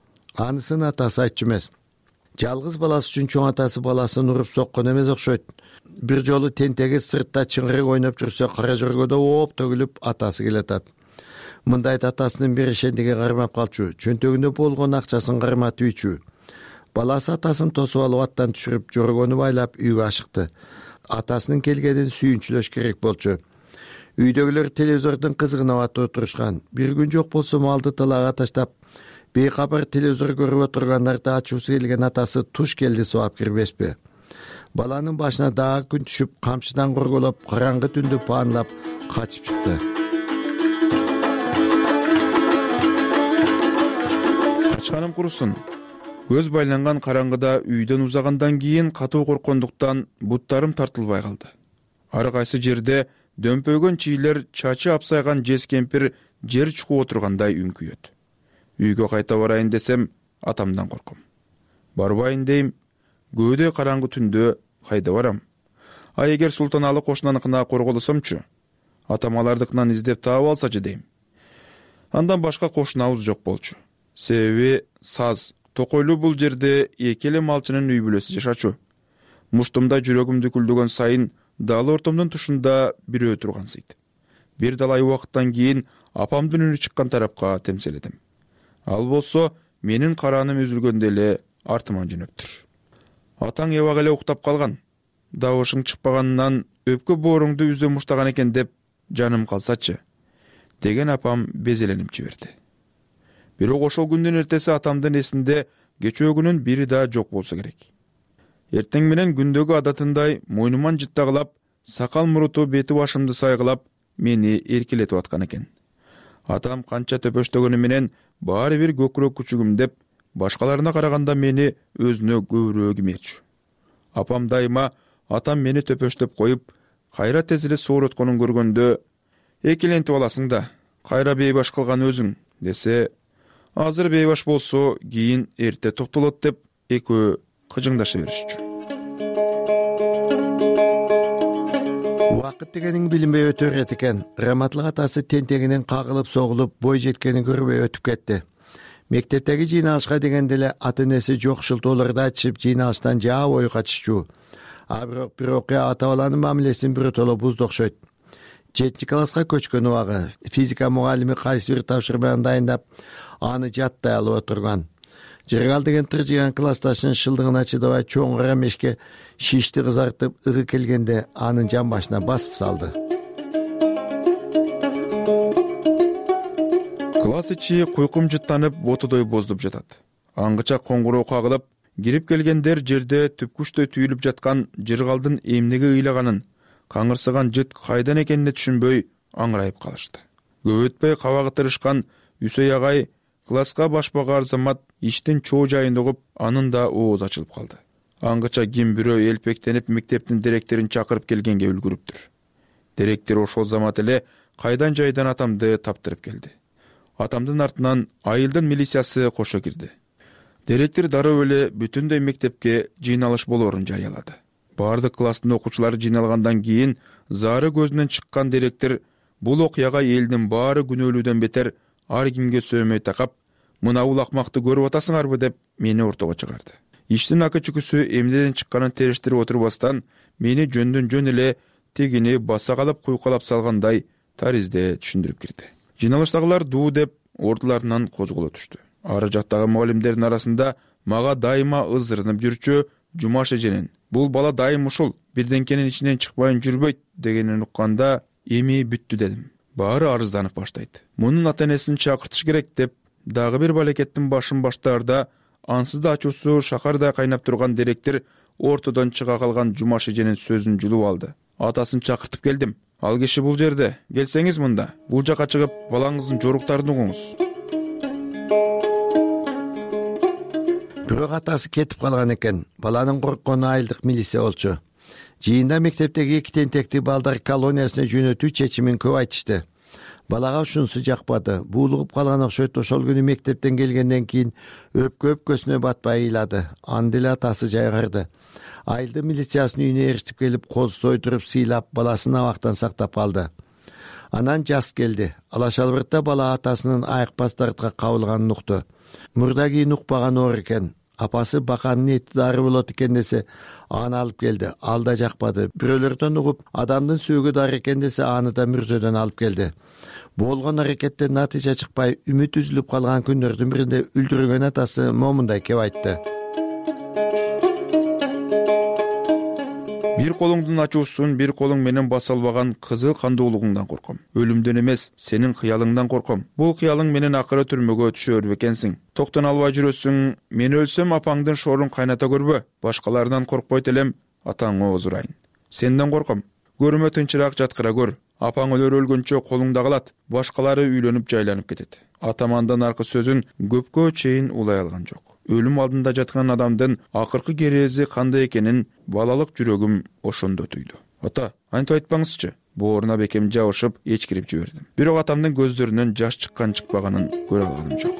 Speaker 3: Анысын атасы айтчу эмес. Жалгыз баласы үчүн чоң атасы баласын уруп соккон эмес окшойт. Бир жолу тентеги сыртта чыңгырык ойноп жүрсө, кара жоргодо ооп төгүлүп атасы келатат. Мындайт атасынын беришендиги кармап калчу, чөнтөгүндө болгон акчасын карматып үйчү. Баласы атасын тосуп алып аттан түшүрүп, жоргону байлап үйгө ашыкты. Атасынын келгенин сүйүнчүлөш керек болчу. Үйдөгүлөр телевизордун кызыгына батып отурушкан. Бир күн жок болсо малды талаага таштап, бейкабар телевизор көрүп отургандарды ачуусу келген атасы туш келди сабап кирбеспи. Баланын башына дагы күн түшүп, камчыдан корголоп, караңгы түндү паанлап качып чыкты.
Speaker 5: Качканым курусун. Көз байланган караңгыда үйдөн узагандан кийин катуу корккондуктан буттарым тартылбай калды. Ар кайсы жерде дөмпөгөн чийлер чачы апсайган жез кемпир жер чукуп отургандай үңкүйөт. Үйгө кайта барайын десем, атамдан корком. Барбайын дейм, көөдө караңгы түндө кайда барам? А эгер Султаналы кошунаныкына корголосомчу, атам алардыкынан издеп таап алсачы дейм. Андан башка кошунабыз жок болчу. Себеби саз, токойлуу бул жерде эки эле малчынын үй бүлөсү жашачу. Муштумда жүрөгүмдү күлдөгөн сайын дал ортомдун тушунда бирөө тургансыйт. Бир далай убакыттан кийин апамдын үнү чыккан тарапка темселедим. Ал болсо менин карааным үзүлгөндө эле артыман жөнөптүр. Атаң эбак эле уктап калган. Дабышың чыкпаганынан өпкө бооруңду үзө муштаган экен деп жаным калсачы, деген апам безеленип жиберди. Бирок ошол күндүн эртеси атамдын эсинде кечөөгүнүн бири да жок болсо керек. Эртең менен күндөгү адатындай мойнуман жыттагылап, сакал муруту бети башымды сайгылап, мени эркелетип аткан экен. Атам канча төпөштөгөнү менен баары бир көкүрөк күчүгүм деп башкаларына караганда мени өзүнө көбүрөөк имечү. Апам дайыма атам мени төпөштөп коюп, кайра тез эле соорутконун көргөндө экилентип аласың да, кайра бейбаш кылган өзүң десе, азыр бейбаш болсо кийин эрте токтолот деп экөө кыжыңдаша беришчү.
Speaker 3: Убакыт дегениң билинбей өтө берет экен. Раматлык атасы тентегинен кагылып согулуп, бой жеткенин көрбөй өтүп кетти. Мектептеги жыйналышка дегенде эле ата-энеси жок шылтоолорду айтышып, жыйналыштан жаа бою качышчу. А бирок бир окуя ата баланын мамилесин биротоло бузду окшойт. жетинчи класска көчкөн убагы физика мугалими кайсы бир тапшырманы дайындап, аны жаттай алып отурган. Жыргал деген тыржыган классташынын шылдыгына чыдабай чоң кара мешке шишти кызартып ыгы келгенде анын жан башына басып салды.
Speaker 5: Класс ичи куйкум жыттанып, ботудой боздуп жатат. Аңгыча коңгуроо кагылып, кирип келгендер жерде түпкүчтөй түйүлүп жаткан жыргалдын эмнеге ыйлаганын, каңырсыган жыт кайдан экенине түшүнбөй аңырайып калышты. Көп өтпөй кабагы тырышкан Үсөй агай класска башпага арзамат иштин чоо жайын угуп, анын да ооз ачылып калды. Аңгыча ким бирөө элпектенип мектептин директорун чакырып келгенге үлгүрүптүр. Директор ошол замат эле кайдан жайдан атамды таптырып келди. Атамдын артынан айылдын милициясы кошо кирди. Директор дароо эле бүтүндөй мектепке жыйналыш болоорун жарыялады. Бардык класстын окуучулары жыйналгандан кийин зары көзүнөн чыккан директор бул окуяга элдин баары күнөөлүүдөн бетер ар кимге сөөмөй такап, мына бул акмакты көрүп атасыңарбы деп мени ортого чыгарды. Иштин акы чүкүсү эмнеден чыкканын териштирип отурбастан, мени жөндөн жөн эле тигини баса калып куйкалап салгандай таризде түшүндүрүп кирди. Жыйналыштагылар дуу деп ордуларынан козголо түштү. Ары жактагы мугалимдердин арасында мага дайыма ызырынып жүрчү Жумаш эженин бул бала дайым ушул бирденкенин ичинен чыкпайын жүрбөйт дегенин укканда эми бүттү дедим. Баары арызданып баштайт. Мунун ата-энесин чакыртыш керек деп дагы бир балекеттин башын баштаарда ансыз да ачуусу шакардай кайнап турган директор ортодон чыга калган Жумаш эженин сөзүн жулуп алды. Атасын чакыртып келдим. Ал киши бул жерде. Келсеңиз мында. Бул жака чыгып, балаңыздын жоруктарын угуңуз.
Speaker 3: Бирок атасы кетип калган экен. Баланын корккону айылдык милиция болчу. Жыйында мектептеги эки тентекти балдар колониясына жөнөтүү чечимин көп айтышты. Балага ушунусу жакпады. Буулугуп калган окшойт. Ошол күнү мектептен келгенден кийин өпкө өпкөсүнө батпай ыйлады. Анда эле атасы жайгарды. Айылдын милициясынын үйүнө эриштип келип, коз сойдуруп сыйлап, баласын абактан сактап алды. Анан жаз келди. Алашалбыртта бала атасынын айыкпас дартка кабылганын укту. Мурда кийин укпаган оор экен. Апасы баканын эти дары болот экен десе, аны алып келди. Ал да жакпады. Бирөөлөрдөн угуп, адамдын сөөгү дары экен десе, аны да мүрзөдөн алып келди. Болгон аракеттен натыйжа чыкпай, үмүт үзүлүп калган күндөрдүн биринде үлдүргөн атасы момундай кеп айтты.
Speaker 5: Бир колуңдун ачуусун бир колуң менен баса албаган кызыл кандуулугуңдан корком. Өлүмдөн эмес, сенин кыялыңдан корком. Бул кыялың менен акыры түрмөгө түшөр бекенсиң. Токтон албай жүрөсүң. Мен өлсөм апаңдын шоорун кайната көрбө. Башкалардан коркпойт элем, атаң оозурайын. Сенден корком. Көрүмө тынчыраак жаткыра көр. Апаң өлөр өлгөнчө колуңда калат. Башкалары үйлөнүп жайланып кетет. Атамандан аркы сөзүн көпкө чейин улай алган жок. Өлүм алдында жаткан адамдын акыркы керези кандай экенин балалык жүрөгүм ошондо түйдү. Ата, антип айтпаңызчы. Бооруна бекем жабышып, эчкирип жибердим. Бирок атамдын көздөрүнөн жаш чыккан чыкпаганын көрө алганым жок.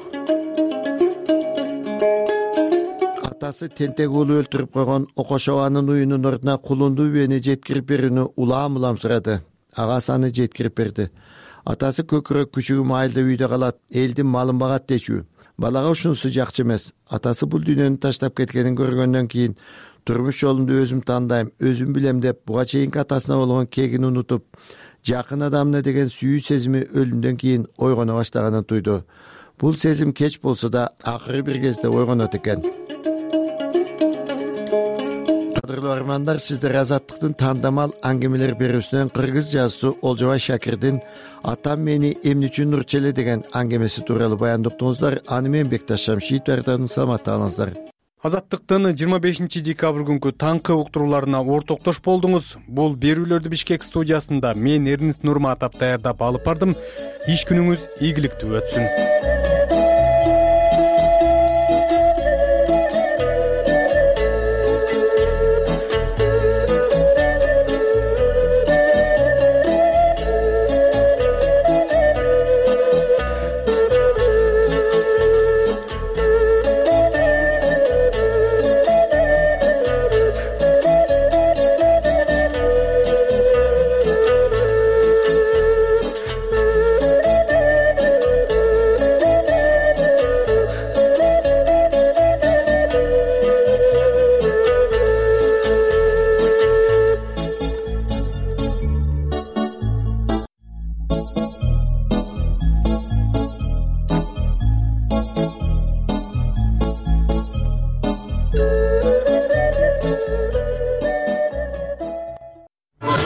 Speaker 3: Атасы тентек уулу өлтүрүп койгон Окошованын уюнун ордуна кулунду бени жеткирип берүүнү улам-улам сурады. Агасы аны жеткирип берди. Атасы көкүрөк күчүгүм айылда үйдө калат, элдин малын багат дечү. Балага ушунусу жакчы эмес. Атасы бул дүйнөнү таштап кеткенин көргөндөн кийин турмуш жолунду өзүм тандайм, өзүм билем деп буга чейинки атасына болгон кегин унутуп, жакын адамына деген сүйүү сезими өлүмдөн кийин ойгоно баштаганын түйдү. Бул сезим кеч болсо да акыры бир кезде ойгонот экен. Кадырлуу армандар, сиздер Азаттыктын тандамал аңгемелер берүүсүнөн кыргыз жазуусу Олжобай Шакирдин "Атам мени эмне үчүн урчу эле" деген аңгемеси тууралуу баяндоктуңуздар. Аны мен Бекташ Шамшиев даярдадым. Саламатта калыңыздар.
Speaker 1: Азаттыктын жыйырма бешинчи декабрь күнкү таңкы уктурууларына ортоктош болдуңуз. Бул берүүлөрдү Бишкек студиясында мен Эрнист Нурматов даярдап алып бардым. Иш күнүңүз ийгиликтүү өтсүн.